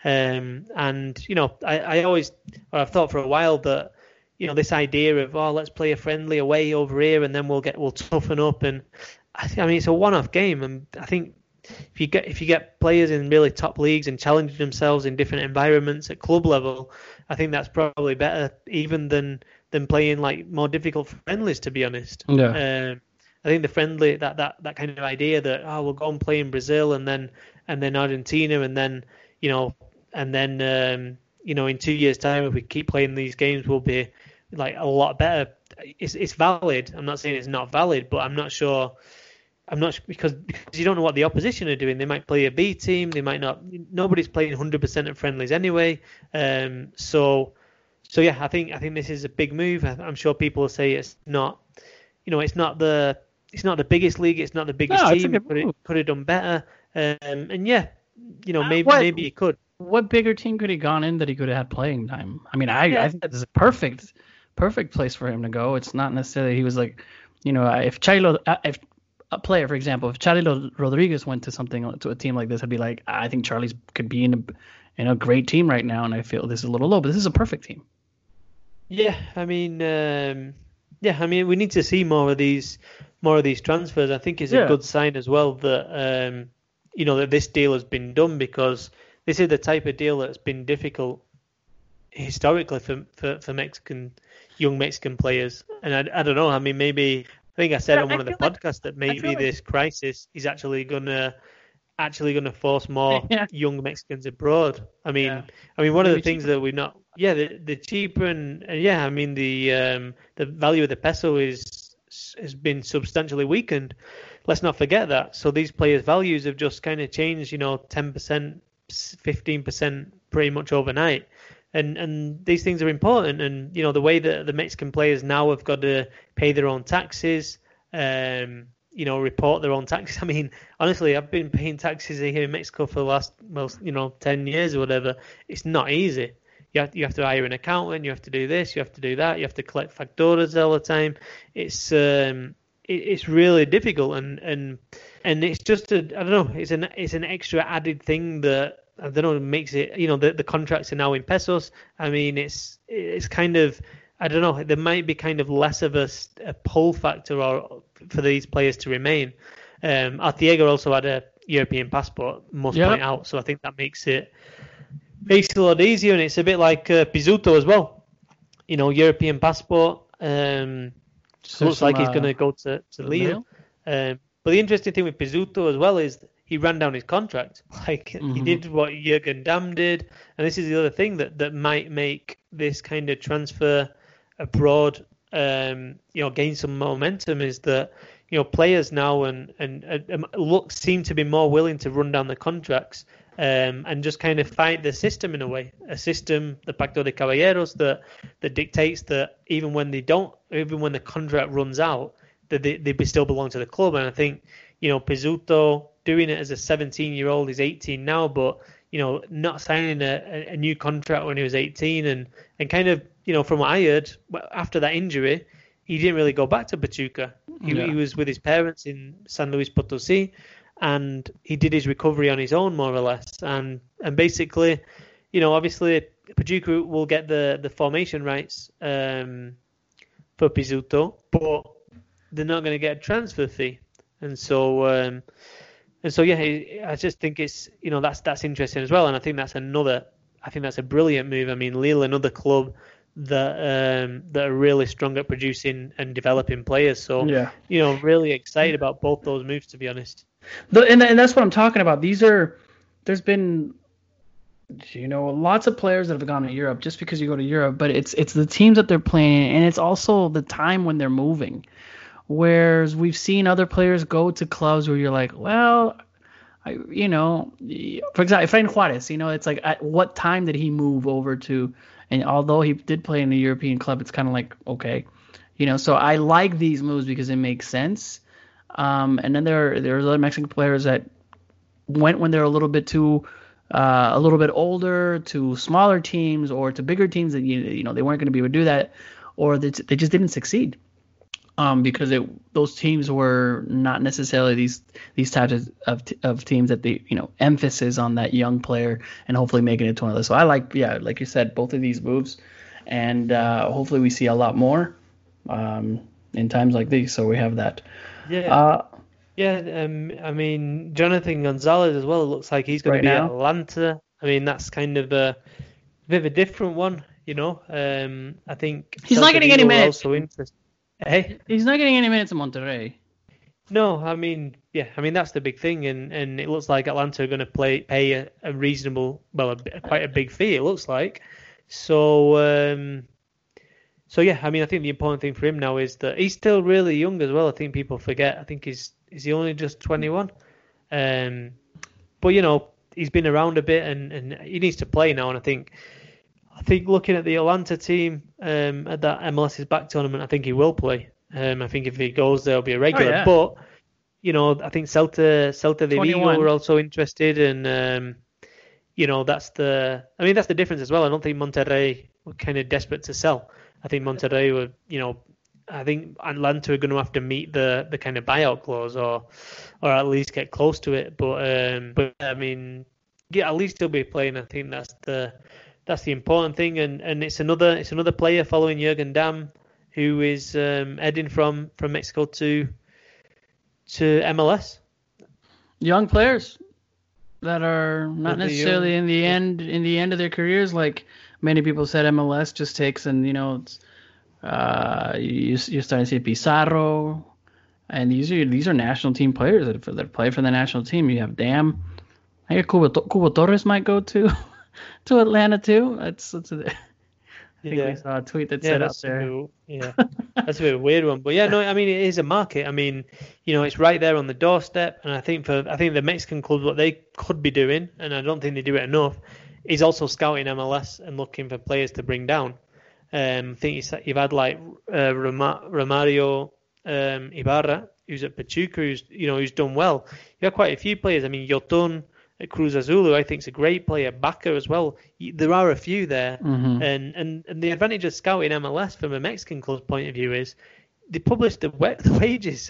Um, and you know, I, I always, or I've thought for a while that, you know, this idea of, oh, let's play a friendly away over here, and then we'll get we'll toughen up. And I, th- I mean, it's a one-off game, and I think if you get if you get players in really top leagues and challenging themselves in different environments at club level, I think that's probably better even than than playing like more difficult friendlies, to be honest. Yeah. Um, I think the friendly that, that that kind of idea that, oh, we'll go and play in Brazil and then and then Argentina and then you know and then um, you know in two years' time if we keep playing these games we'll be like a lot better. It's it's valid. I'm not saying it's not valid, but I'm not sure. I'm not because because you don't know what the opposition are doing. They might play a B team. They might not. Nobody's playing one hundred percent of friendlies anyway. Um, so so yeah, I think I think this is a big move. I'm sure people will say it's not. You know, it's not the it's not the biggest league. It's not the biggest No, it's a team. good Could move. it could have done better? Um, and yeah, you know, Uh, maybe what maybe it could. what bigger team could he gone in that he could have had playing time? I mean, I Yeah, I think this is a perfect perfect place for him to go. It's not necessarily he was like, you know, if Chilo uh, if a player, for example, if Charlie Rodriguez went to something to a team like this, I'd be like, I think Charlie's could be in a in a great team right now, and I feel this is a little low, but this is a perfect team. yeah. I mean, um, yeah. I mean, we need to see more of these more of these transfers. I think it's a Yeah. good sign as well that um, you know that this deal has been done because this is the type of deal that's been difficult historically for for, for Mexican young Mexican players. And I, I don't know. I mean, maybe I think I said Yeah, on I one of the feel like podcasts that I maybe feel like this crisis is actually gonna actually gonna force more yeah, young Mexicans abroad. I mean, yeah, I mean, one of the maybe things cheaper. that we've not, yeah, the, the cheaper and, and yeah, I mean the um, the value of the peso is has been substantially weakened. Let's not forget that. So these players' values have just kind of changed, you know, ten percent, fifteen percent pretty much overnight. And and these things are important. And, you know, the way that the Mexican players now have got to pay their own taxes, um, you know, report their own taxes. I mean, honestly, I've been paying taxes here in Mexico for the last, well, you know, ten years or whatever. It's not easy. You have, you have to hire an accountant, you have to do this, you have to do that, you have to collect facturas all the time. It's um, it, it's really difficult, and, and and it's just a, I don't know, it's an it's an extra added thing that I don't know makes it, you know, the the contracts are now in pesos. I mean, it's it's kind of, I don't know, there might be kind of less of a, a pull factor or for these players to remain. Um, Artiega also had a European passport, must Yep. point out, so I think that makes it makes it a lot easier, and it's a bit like uh, Pizzuto as well. You know, European passport. Um, So looks some, like he's uh, going to go to, to Lille. Um, but the interesting thing with Pizzuto as well is he ran down his contract. Like Mhm. he did what Jurgen Damm did, and this is the other thing that, that might make this kind of transfer abroad, um, you know, gain some momentum. Is that, you know, players now and and, and look seem to be more willing to run down the contracts. Um, and just kind of fight the system in a way, a system, the Pacto de Caballeros, that that dictates that even when they don't, even when the contract runs out, that they, they still belong to the club. And I think, you know, Pizzuto, doing it as a seventeen-year-old. He's eighteen now, but you know, not signing a, a new contract when he was eighteen, and and kind of, you know, from what I heard, after that injury, he didn't really go back to Pachuca. He, yeah. he was with his parents in San Luis Potosí, and he did his recovery on his own, more or less. And and basically, you know, obviously Pachuca will get the, the formation rights um, for Pizzuto, but they're not going to get a transfer fee. And so, um, and so, yeah, I just think it's, you know, that's that's interesting as well. And I think that's another, I think that's a brilliant move. I mean, Lille, another club that um, that are really strong at producing and developing players. So, yeah. you know, really excited about both those moves, to be honest. The, and, and that's what I'm talking about. These are, there's been, you know, lots of players that have gone to Europe just because you go to Europe, but it's it's the teams that they're playing, and it's also the time when they're moving. Whereas we've seen other players go to clubs where you're like, well, I, you know, for example, Efrain Juarez, you know, it's like, at what time did he move over to? And although he did play in a European club, it's kind of like, okay, you know. So I like these moves because it makes sense. Um, and then there there's other Mexican players that went when they're a little bit too, uh, a little bit older, to smaller teams or to bigger teams that you you know they weren't going to be able to do that, or they, they just didn't succeed. Um, because it, those teams were not necessarily these these types of, of of teams that the you know emphasis on that young player and hopefully making it to one of those. So I like yeah like you said, both of these moves, and uh, hopefully we see a lot more um, in times like these. So we have that. Yeah. Uh, yeah. Um. I mean, Jonathan Gonzalez as well. It looks like he's going right to be now. At Atlanta. I mean, that's kind of a, a bit of a different one. You know. Um. I think he's not getting any minutes. Also interested. Hey, he's not getting any minutes in Monterrey. No, I mean, yeah, I mean that's the big thing, and, and it looks like Atlanta are going to play pay a, a reasonable, well, a, quite a big fee. It looks like. So, um, so yeah, I mean, I think the important thing for him now is that he's still really young as well. I think people forget. I think he's is he only just twenty-one, um, but you know he's been around a bit, and, and he needs to play now. And I think. I think looking at the Atlanta team um, at that M L S's back tournament, I think he will play. Um, I think if he goes, there'll be a regular. Oh, yeah. But you know, I think Celta, Celta de Vigo were also interested, and um, you know, that's the. I mean, that's the difference as well. I don't think Monterrey were kind of desperate to sell. I think Monterrey were, you know, I think Atlanta are going to have to meet the, the kind of buyout clause, or or at least get close to it. But um, but I mean, yeah, at least he'll be playing. I think that's the. That's the important thing, and, and it's another it's another player following Jürgen Damm, who is um, heading from, from Mexico to to M L S. Young players that are not necessarily young. in the end in the end of their careers, like many people said. M L S just takes, and you know, it's, uh, you, you're starting to see Pizarro, and these are these are national team players that that play for the national team. You have Damm. I hear Cubo, Cubo Torres might go too. To Atlanta too. That's, that's a, I think yeah. we saw a tweet that yeah, said out there. Bit, yeah, that's a bit of a weird one, but yeah, no, I mean it is a market. I mean, you know, it's right there on the doorstep, and I think for I think the Mexican clubs, what they could be doing, and I don't think they do it enough, is also scouting M L S and looking for players to bring down. Um, I think you've had like uh, Romario um, Ibarra, who's at Pachuca, who's you know who's done well. You have quite a few players. I mean, Yotun at Cruz Azul, who I think is a great player, Baca as well. There are a few there, mm-hmm. and, and and the advantage of scouting M L S from a Mexican club's point of view is they publish the, we- the wages.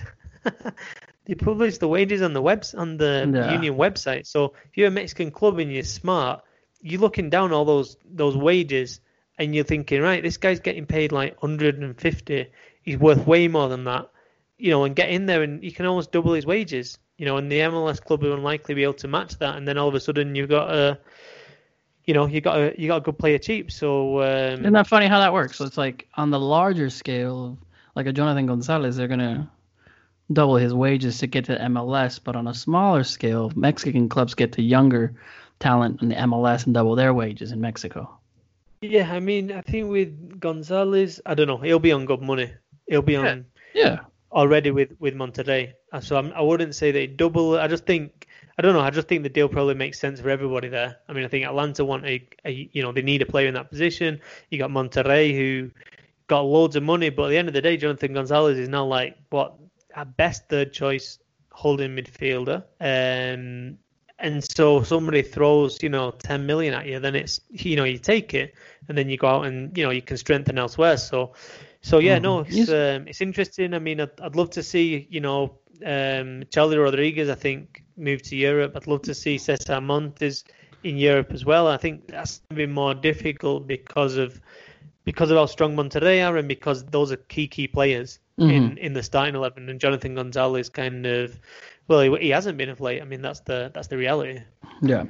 They publish the wages on the webs on the yeah. union website. So if you're a Mexican club and you're smart, you're looking down all those those wages, and you're thinking, right, this guy's getting paid like one hundred fifty. He's worth way more than that, you know, and get in there and you can almost double his wages. You know, and the M L S club will unlikely be able to match that, and then all of a sudden you've got a, you know, you got a you got a good player cheap. So um, isn't that funny how that works? So it's like on the larger scale, like a Jonathan Gonzalez, they're gonna double his wages to get to M L S, but on a smaller scale, Mexican clubs get to younger talent in the M L S and double their wages in Mexico. Yeah, I mean, I think with Gonzalez, I don't know, he'll be on good money. He'll be on. Yeah. yeah. Already with, with Monterrey. So I'm, I wouldn't say they double. I just think, I don't know, I just think the deal probably makes sense for everybody there. I mean, I think Atlanta want a, a you know, they need a player in that position. You got Monterrey who got loads of money, but at the end of the day, Jonathan Gonzalez is now like, what, at best third choice holding midfielder. Um, and so somebody throws, you know, ten million at you, then it's, you know, you take it, and then you go out and, you know, you can strengthen elsewhere. So, so yeah, mm-hmm. no, it's um, it's interesting. I mean, I'd, I'd love to see, you know, um, Charlie Rodriguez, I think, move to Europe. I'd love to see Cesar Montes in Europe as well. I think that's going to be more difficult because of because of how strong Monterrey are, and because those are key key players mm-hmm. in, in the starting eleven. And Jonathan Gonzalez kind of, well, he, he hasn't been of late. I mean, that's the that's the reality. Yeah,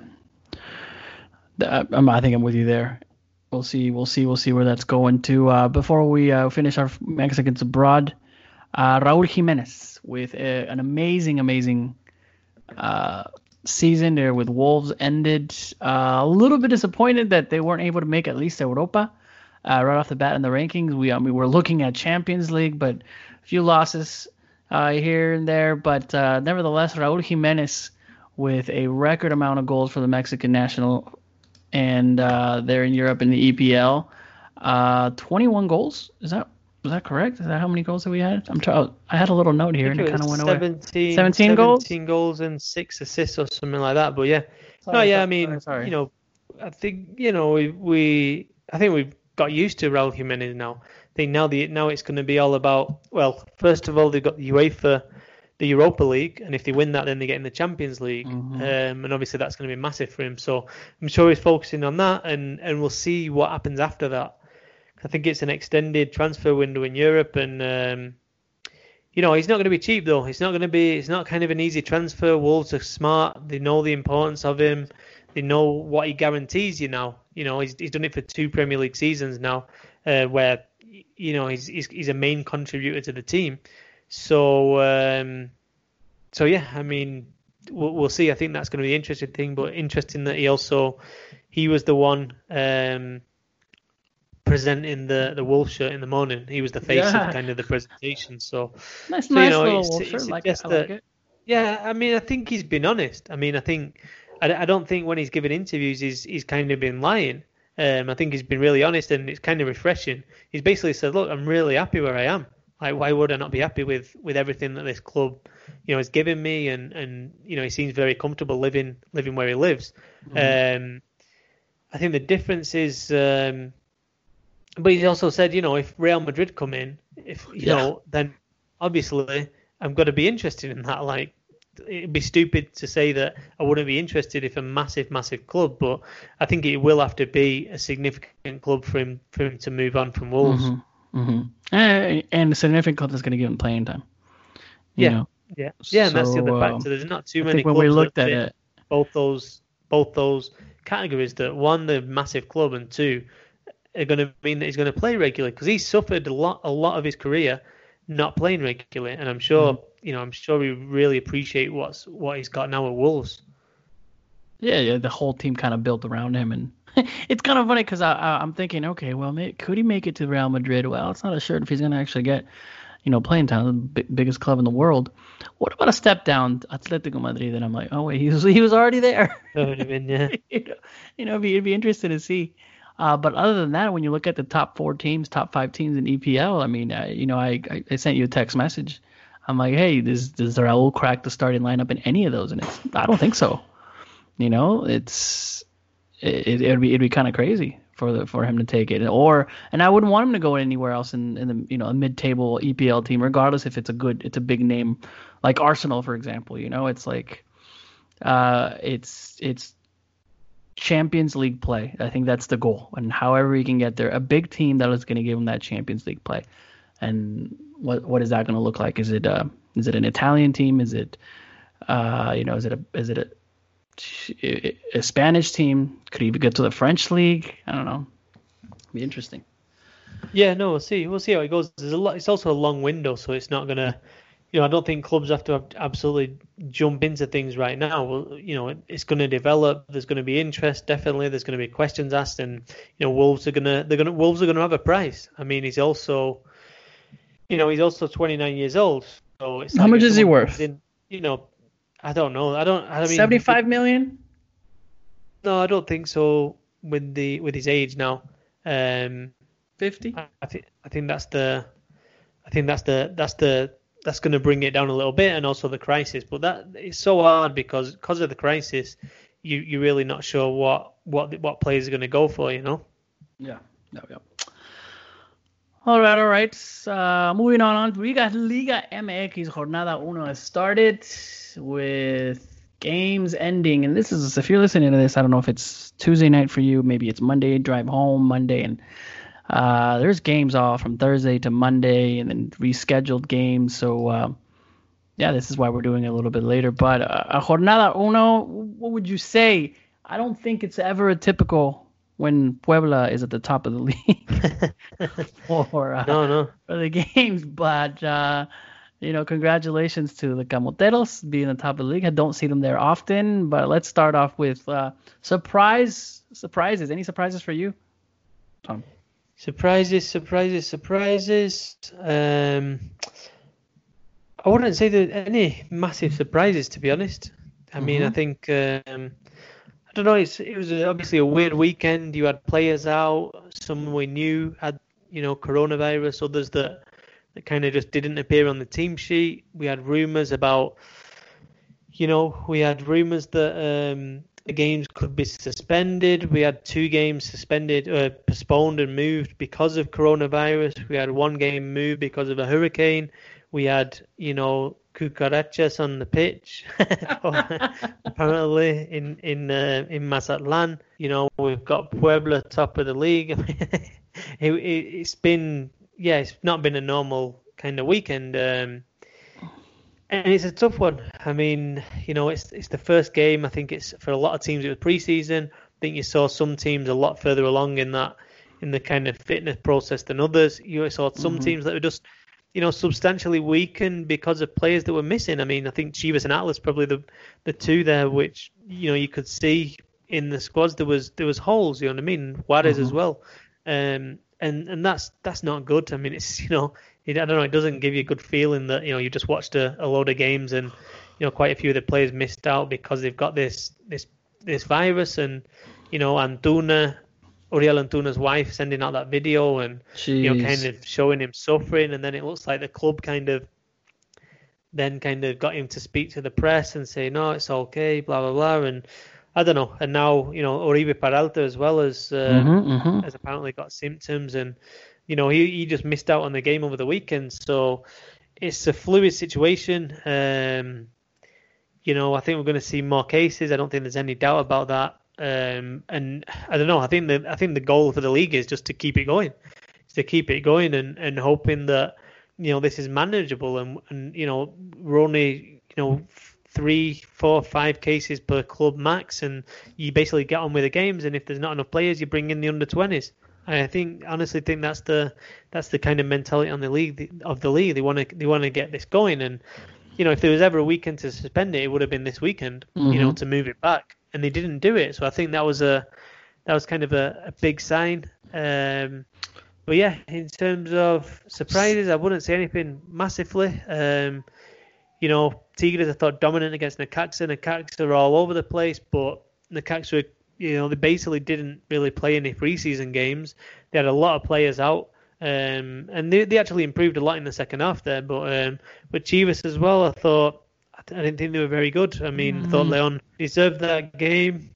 I, I think I'm with you there. We'll see, we'll see, we'll see where that's going to. Uh, before we uh, finish our Mexicans abroad, uh, Raúl Jiménez with a, an amazing, amazing uh, season there with Wolves. Ended uh, a little bit disappointed that they weren't able to make at least Europa. Uh, right off the bat in the rankings, we I mean, we're looking at Champions League, but a few losses uh, here and there. But uh, nevertheless, Raúl Jiménez with a record amount of goals for the Mexican national, and uh, they're in Europe in the E P L. Uh, twenty-one goals. Is that was that correct? Is that how many goals that we had? I'm trying. I had a little note here, and it kind of went seventeen, away. seventeen goals. seventeen goals and six assists or something like that. But yeah, sorry, no, yeah. I mean, sorry, sorry. you know, I think you know we we I think we've got used to Raúl Jiménez now. I think now the now it's going to be all about, well, first of all, they've got the UEFA, the Europa League, and if they win that, then they get in the Champions League. Mm-hmm. Um, and obviously that's going to be massive for him. So I'm sure he's focusing on that, and, and we'll see what happens after that. I think it's an extended transfer window in Europe, and um, you know, he's not going to be cheap though. It's not going to be, it's not kind of an easy transfer. Wolves are smart. They know the importance of him. They know what he guarantees you now. You know, he's he's done it for two Premier League seasons now, uh, where you know he's, he's he's a main contributor to the team. So um, so yeah, I mean, we'll, we'll see. I think that's going to be the interesting thing. But interesting that he also he was the one um, presenting the the Wolves shirt in the morning. He was the face yeah. of kind of the presentation. So nice, so, nice you know, little it's, Wolves it's shirt. Like it. I like it. Yeah, I mean, I think he's been honest. I mean, I think. I don't think when he's given interviews, he's he's kind of been lying. Um, I think he's been really honest, and it's kind of refreshing. He's basically said, "Look, I'm really happy where I am. Like, why would I not be happy with, with everything that this club, you know, has given me?" And, and you know, he seems very comfortable living living where he lives. Mm-hmm. Um, I think the difference is, um, but he's also said, you know, if Real Madrid come in, if you yeah. know, then obviously I'm going to be interested in that. Like, it'd be stupid to say that I wouldn't be interested if a massive, massive club, but I think it will have to be a significant club for him for him to move on from Wolves. Mm-hmm. Mm-hmm. And, and a significant club that's going to give him playing time. Yeah, know? yeah, yeah. And so, that's the other factor. Um, There's not too I many. Think when clubs we looked that at it, both those both those categories, that one, the massive club, and two, are going to mean that he's going to play regularly, because he suffered a lot a lot of his career not playing regularly, and I'm sure. Mm-hmm. You know, I'm sure we really appreciate what's what he's got now at Wolves. Yeah, yeah, the whole team kind of built around him, and it's kind of funny because I, I, I'm thinking, okay, well, maybe, could he make it to Real Madrid? Well, it's not assured if he's going to actually get, you know, playing time, the b- biggest club in the world. What about a step down, Atletico Madrid? And I'm like, oh wait, he was he was already there. That would have been, yeah. you know, you know, it'd be, it'd be interesting to see. Uh, but other than that, when you look at the top four teams, top five teams in E P L, I mean, I, you know, I, I I sent you a text message. I'm like, hey, does does Raúl crack the starting lineup in any of those? And it's, I don't think so. You know, it's it it'd be it'd be kind of crazy for the for him to take it, or and I wouldn't want him to go anywhere else in, in the you know a mid-table E P L team, regardless if it's a good it's a big name like Arsenal, for example. You know, it's like uh it's it's Champions League play. I think that's the goal, and however he can get there, a big team that is going to give him that Champions League play. And what what is that going to look like? Is it uh is it an Italian team? Is it uh you know is it a is it a, a Spanish team? Could he even get to the French league? I don't know. It'd be interesting. Yeah, no, we'll see. We'll see how it goes. There's a lot. It's also a long window, so it's not gonna. You know, I don't think clubs have to absolutely jump into things right now. Well, you know, it's going to develop. There's going to be interest, definitely. There's going to be questions asked, and you know, Wolves are gonna they're gonna Wolves are gonna have a price. I mean, he's also. You know, he's also twenty-nine years old. So it's how like much is he worth? In, you know, I don't know. I don't. I mean, seventy-five million? No, I don't think so. With the with his age now, um, fifty. I, I think I think that's the, I think that's the that's the that's going to bring it down a little bit, and also the crisis. But that it's so hard because because of the crisis, you you're really not sure what what what players are going to go for, you know. Yeah. No, yeah. All right, all right. Uh, moving on, on, we got Liga M X Jornada uno has started with games ending, and this is, if you're listening to this, I don't know if it's Tuesday night for you, maybe it's Monday, drive home Monday, and uh, there's games off from Thursday to Monday, and then rescheduled games. So uh, yeah, this is why we're doing it a little bit later. But uh, Jornada uno, what would you say? I don't think it's ever a typical when Puebla is at the top of the league for, uh, no, no. for the games. But, uh, you know, congratulations to the Camoteros being the top of the league. I don't see them there often. But let's start off with uh, surprise surprises. Any surprises for you, Tom? Surprises, surprises, surprises. Um, I wouldn't say there are any massive surprises, to be honest. I mean, mm-hmm. I think... Um, I don't know. It's, it was obviously a weird weekend. You had players out. Some we knew had, you know, coronavirus. Others that, that kind of just didn't appear on the team sheet. We had rumours about, you know, we had rumours that um, the games could be suspended. We had two games suspended, uh, postponed and moved because of coronavirus. We had one game moved because of a hurricane. We had, you know, cucarachas on the pitch, apparently in in uh, in Mazatlan. You know, we've got Puebla top of the league. I mean, it, it, it's been yeah, it's not been a normal kind of weekend, um, and it's a tough one. I mean, you know, it's it's the first game. I think it's for a lot of teams it was preseason. I think you saw some teams a lot further along in that in the kind of fitness process than others. You saw some mm-hmm. teams that were just, you know, substantially weakened because of players that were missing. I mean, I think Chivas and Atlas probably the the two there, which, you know, you could see in the squads there was there was holes. You know what I mean? Juarez mm-hmm. as well, um, and and that's that's not good. I mean, it's, you know, it, I don't know. It doesn't give you a good feeling that, you know, you just watched a, a load of games and, you know, quite a few of the players missed out because they've got this this this virus, and, you know, Antuna. Uriel Antuna's wife sending out that video and, Jeez. you know, kind of showing him suffering, and then it looks like the club kind of then kind of got him to speak to the press and say, no, it's okay, blah, blah, blah. And I don't know. And now, you know, Oribe Peralta as well as uh, mm-hmm, mm-hmm. has apparently got symptoms, and, you know, he, he just missed out on the game over the weekend. So it's a fluid situation. Um, you know, I think we're going to see more cases. I don't think there's any doubt about that. Um, and I don't know. I think the I think the goal for the league is just to keep it going, to keep it going, and, and hoping that, you know, this is manageable, and and you know, we're only, you know, three, four, five cases per club max, and you basically get on with the games. And if there's not enough players, you bring in the under twenties. I think honestly think that's the that's the kind of mentality on the league of the league. They want to they want to get this going, and, you know, if there was ever a weekend to suspend it, it would have been this weekend. Mm-hmm. You know, to move it back. And they didn't do it, so I think that was a that was kind of a, a big sign. Um, but yeah, in terms of surprises, I wouldn't say anything massively. Um, you know, Tigres, I thought, dominant against Necaxa. Necaxa are all over the place, but Necaxa, you know, they basically didn't really play any preseason games. They had a lot of players out, um, and they they actually improved a lot in the second half there. But um, but Chivas as well, I thought. I didn't think they were very good. I mean, mm-hmm. I thought Leon deserved that game.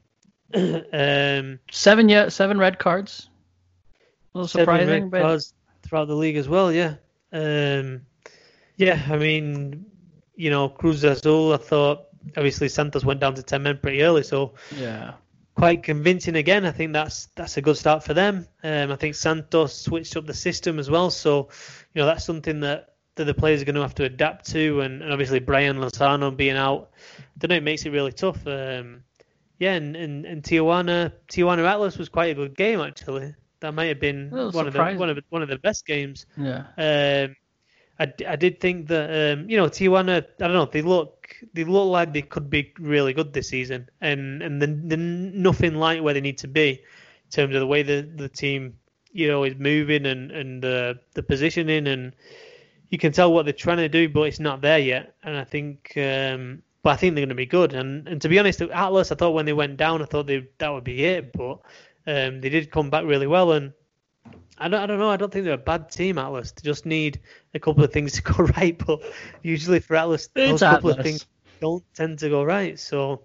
um, seven, yeah, seven red cards. A little surprising, seven red but cards throughout the league as well. Yeah, um, yeah. I mean, you know, Cruz Azul. I thought obviously Santos went down to ten men pretty early, so yeah, quite convincing again. I think that's that's a good start for them. Um, I think Santos switched up the system as well, so, you know, that's something that. that the players are going to have to adapt to, and, and obviously Brian Lozano being out, I don't know, it makes it really tough. Um, yeah, and, and, and Tijuana, Tijuana Atlas was quite a good game actually. That might have been one of the one of the, one of the best games. Yeah. Um, I, I did think that um, you know, Tijuana, I don't know, they look they look like they could be really good this season, and and they're, they're nothing like where they need to be in terms of the way the the team, you know, is moving and and uh, the positioning, and you can tell what they're trying to do, but it's not there yet. And I think, um, but I think they're going to be good. And and to be honest, Atlas, I thought when they went down, I thought they that would be it. But um, they did come back really well. And I don't, I don't know. I don't think they're a bad team, Atlas. They just need a couple of things to go right. But usually for Atlas, It's those couple Atlas. of things don't tend to go right. So,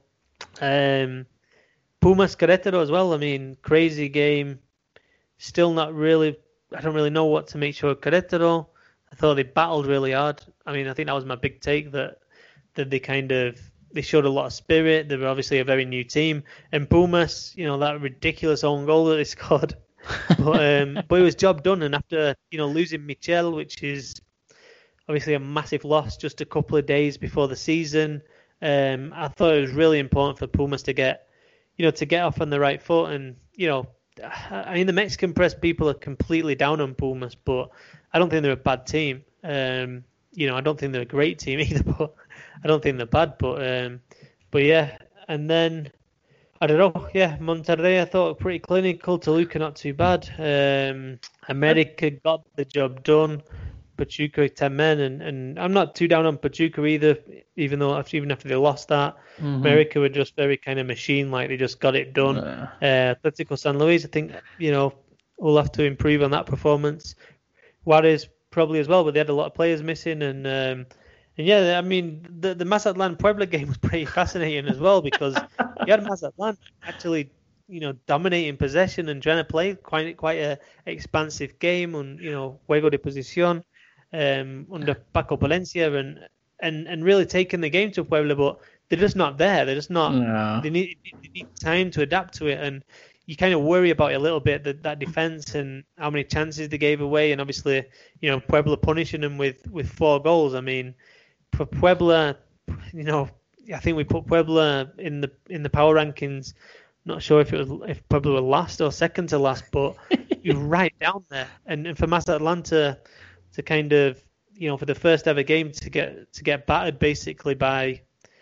um, Pumas Querétaro as well. I mean, crazy game. Still not really. I don't really know what to make sure of Querétaro. I thought they battled really hard. I mean, I think that was my big take that that they kind of they showed a lot of spirit. They were obviously a very new team. And Pumas, you know, that ridiculous own goal that they scored. but um, but it was job done. And after you know losing Michel, which is obviously a massive loss, just a couple of days before the season, um, I thought it was really important for Pumas to get you know to get off on the right foot. And you know, I mean, the Mexican press people are completely down on Pumas, but I don't think they're a bad team. Um, you know, I don't think they're a great team either, but I don't think they're bad. But um, but yeah, and then. I don't know. Yeah, Monterrey I thought pretty clinical. Toluca not too bad. Um, America got the job done. Pachuca ten men, and, and I'm not too down on Pachuca either. Even though after, even after they lost that, mm-hmm. America were just very kind of machine like. They just got it done. Uh, uh, Atletico San Luis, I think you know we'll have to improve on that performance. Juarez probably as well, but they had a lot of players missing and. Um, And yeah, I mean, the, the Mazatlan Puebla game was pretty fascinating as well because you had Mazatlan actually, you know, dominating possession and trying to play quite quite a expansive game on, you know, juego de posición um, under Paco Palencia and, and and really taking the game to Puebla, but they're just not there. They're just not. No. They need they need time to adapt to it, and you kind of worry about it a little bit that that defense and how many chances they gave away, and obviously, you know, Puebla punishing them with with four goals. I mean. For Puebla, you know, I think we put Puebla in the in the power rankings. Not sure if it was if Puebla were last or second to last, but you're right down there. And, and for Mazatlan to to kind of you know for the first ever game to get to get battered basically by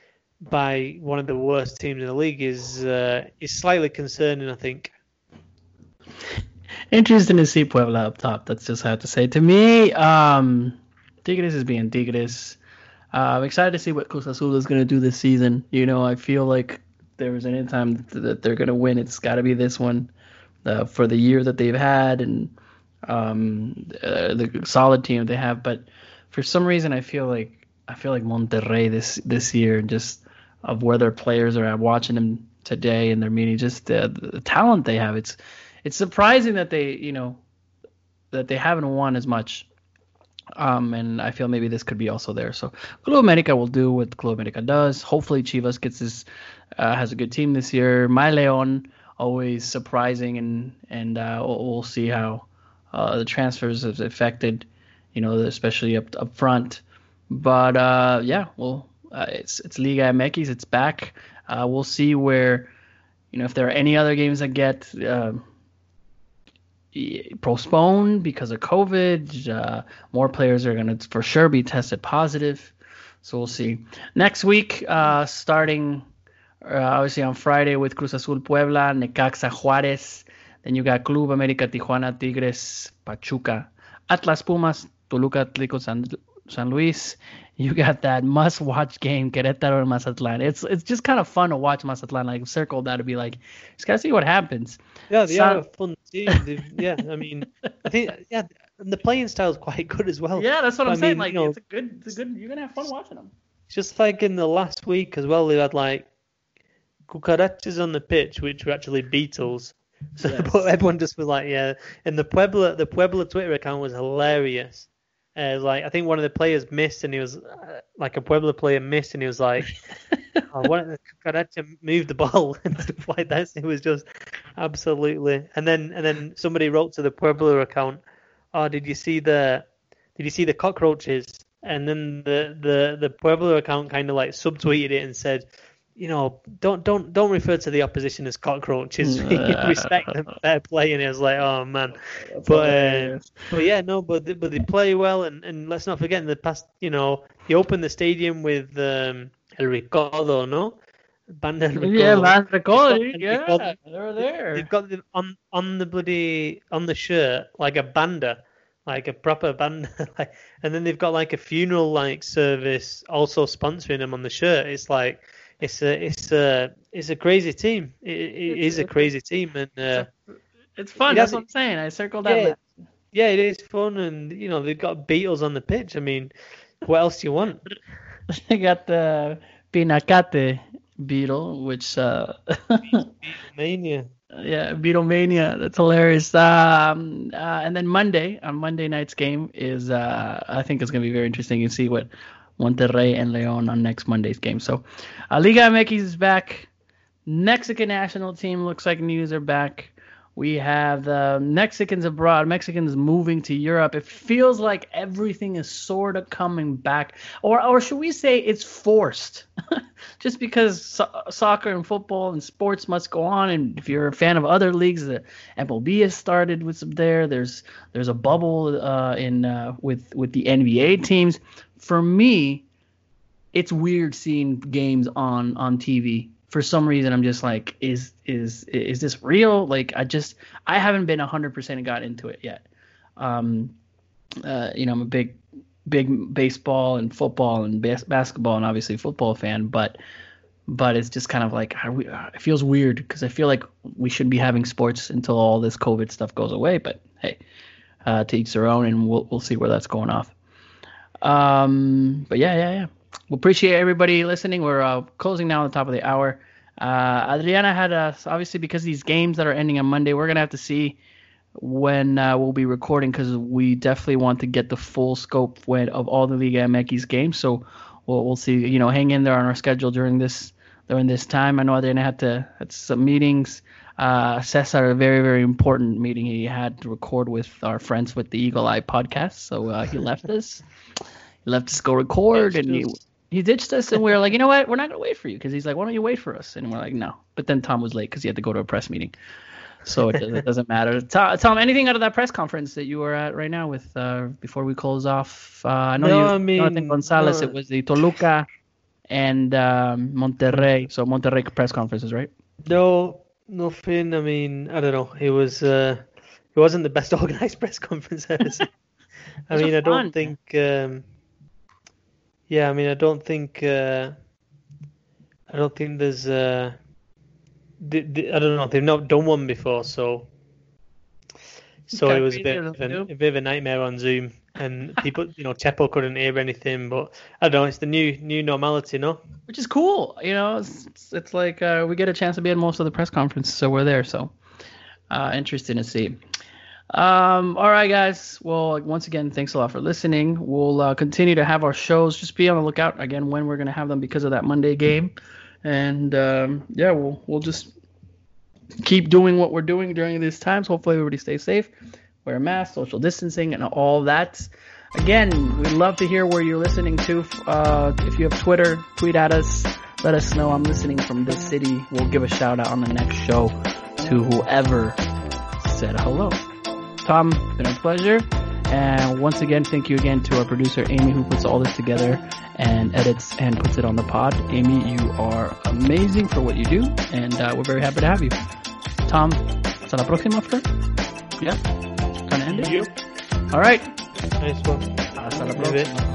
by one of the worst teams in the league is uh, is slightly concerning, I think. Interesting to see Puebla up top. That's just how to say. To me, um, Tigres is being Tigres. Uh, I'm excited to see what Cruz Azul is going to do this season. You know, I feel like there was any time that they're going to win, it's got to be this one uh, for the year that they've had and um, uh, the solid team they have. But for some reason, I feel like I feel like Monterrey this this year, just of where their players are. I'm watching them today and their meeting, just uh, the talent they have. It's it's surprising that they you know that they haven't won as much. Um, and I feel maybe this could be also there. So Club America will do what Club America does. Hopefully Chivas gets his uh, has a good team this year. My León always surprising, and and uh, we'll, we'll see how uh, the transfers have affected, you know, especially up up front. But uh, yeah, well, uh, it's it's Liga M X. It's back. Uh, we'll see where, you know, if there are any other games that get. Uh, postponed because of COVID. Uh, more players are going to for sure be tested positive. So we'll see. Next week, uh, starting uh, obviously on Friday with Cruz Azul Puebla, Necaxa Juárez. Then you got Club América Tijuana, Tigres, Pachuca, Atlas Pumas, Toluca Atlético San, San Luis. You got that must-watch game, Querétaro and Mazatlan. It's it's just kind of fun to watch Mazatlan. Like circle that to be like, just gotta see what happens. Yeah, they San- are a fun team. yeah, I mean, I think yeah, and the playing style is quite good as well. Yeah, that's what I'm I saying. mean, like, you know, it's a good, it's a good. You're gonna have fun watching them. It's just like in the last week as well. They had like cucarachas on the pitch, which were actually beetles. So yes. But everyone just was like, yeah. And the Puebla, the Puebla Twitter account was hilarious. Uh, like I think one of the players missed, and he was uh, like a Puebla player missed, and he was like, "Oh, why don't the cucaracha move the ball?" and stuff like that. It was just absolutely. And then and then somebody wrote to the Puebla account, "Oh, did you see the did you see the cockroaches?" And then the the the Puebla account kind of like subtweeted it and said, you know, don't don't don't refer to the opposition as cockroaches. Respect them, fair play. And it was like, oh man, That's but uh, but yeah, no, but they, but they play well, and, and let's not forget in the past, you know, he opened the stadium with um, El Recodo, no, Banda El Recodo. Yeah, Banda Recodo, yeah, got, they were there. They've got the, on on the bloody on the shirt like a banda. Like a proper band, like, and then they've got like a funeral like service also sponsoring them on the shirt. It's like it's a it's a it's a crazy team. It, it is a crazy team, and uh, it's fun. It That's what I'm saying. I circled that. Yeah, Yeah, it is fun, and you know they've got Beatles on the pitch. I mean, what else do you want? They got the Pinacate Beetle, which uh, Mania. yeah, Beatlemania. That's hilarious. Um, uh, and then Monday, on Monday night's game is uh, I think it's gonna be very interesting. You see what Monterrey and León on next Monday's game. So, uh, Liga M X is back. Mexican national team looks like news are back. We have the Mexicans abroad, Mexicans moving to Europe. It feels like everything is sort of coming back. Or or should we say it's forced? Just because so- soccer and football and sports must go on. And if you're a fan of other leagues, the M L B has started with some there. There's there's a bubble uh, in uh, with, with the N B A teams. For me, it's weird seeing games on, on T V. For some reason, I'm just like, is is is this real? Like, I just I haven't been one hundred percent got into it yet. Um, uh, you know, I'm a big big baseball and football and bas- basketball and obviously football fan, but but it's just kind of like we, it feels weird because I feel like we shouldn't be having sports until all this COVID stuff goes away. But hey, uh, to each their own, and we'll we'll see where that's going off. Um, but yeah, yeah, yeah. We appreciate everybody listening. We're uh, closing now at the top of the hour. Uh, Adriana had us, obviously, because these games that are ending on Monday, we're going to have to see when uh, we'll be recording because we definitely want to get the full scope of all the Liga M X games. So we'll, we'll see, you know, hang in there on our schedule during this during this time. I know Adriana had to had some meetings. Uh, Cesar, a very, very important meeting he had to record with our friends with the Eagle Eye podcast. So uh, he left us. He left us to go record, and he he ditched us, and we were like, you know what, we're not gonna wait for you, because he's like, why don't you wait for us? And we're like, no. But then Tom was late because he had to go to a press meeting, so it, it doesn't matter. Tom, Tom, anything out of that press conference that you were at right now with uh, before we close off? Uh, I know no, you, I mean, Jonathan Gonzalez. no. It was the Toluca and um, Monterrey. So Monterrey press conferences, right? No, nothing. I mean, I don't know. It was uh, it wasn't the best organized press conference ever. I mean, I don't think. Um, yeah, I mean, I don't think. Uh, I don't think there's. Uh, the, the, I don't know. They've not done one before, so. So it was a bit, of a, a bit of a nightmare on Zoom, and people, you know, Chepo couldn't hear anything. But I don't know. It's the new new normality, no? Which is cool. You know, it's it's, it's like uh, we get a chance to be at most of the press conferences, so we're there. So uh, interesting to see. Um, all right, guys. Well, once again, thanks a lot for listening. We'll uh, continue to have our shows. Just be on the lookout again when we're going to have them because of that Monday game. And um, yeah, we'll we'll just keep doing what we're doing during these times. Hopefully, everybody stays safe, wear a mask, social distancing, and all that. Again, we'd love to hear where you're listening to. Uh, if you have Twitter, tweet at us. Let us know I'm listening from this city. We'll give a shout out on the next show to whoever said hello. Tom, it's been a pleasure. And once again, thank you again to our producer, Amy, who puts all this together and edits and puts it on the pod. Amy, you are amazing for what you do, and uh, we're very happy to have you. Tom, hasta la próxima, friend. Yeah? Trying to end it? Yep. All right. Nice one. Hasta la próxima.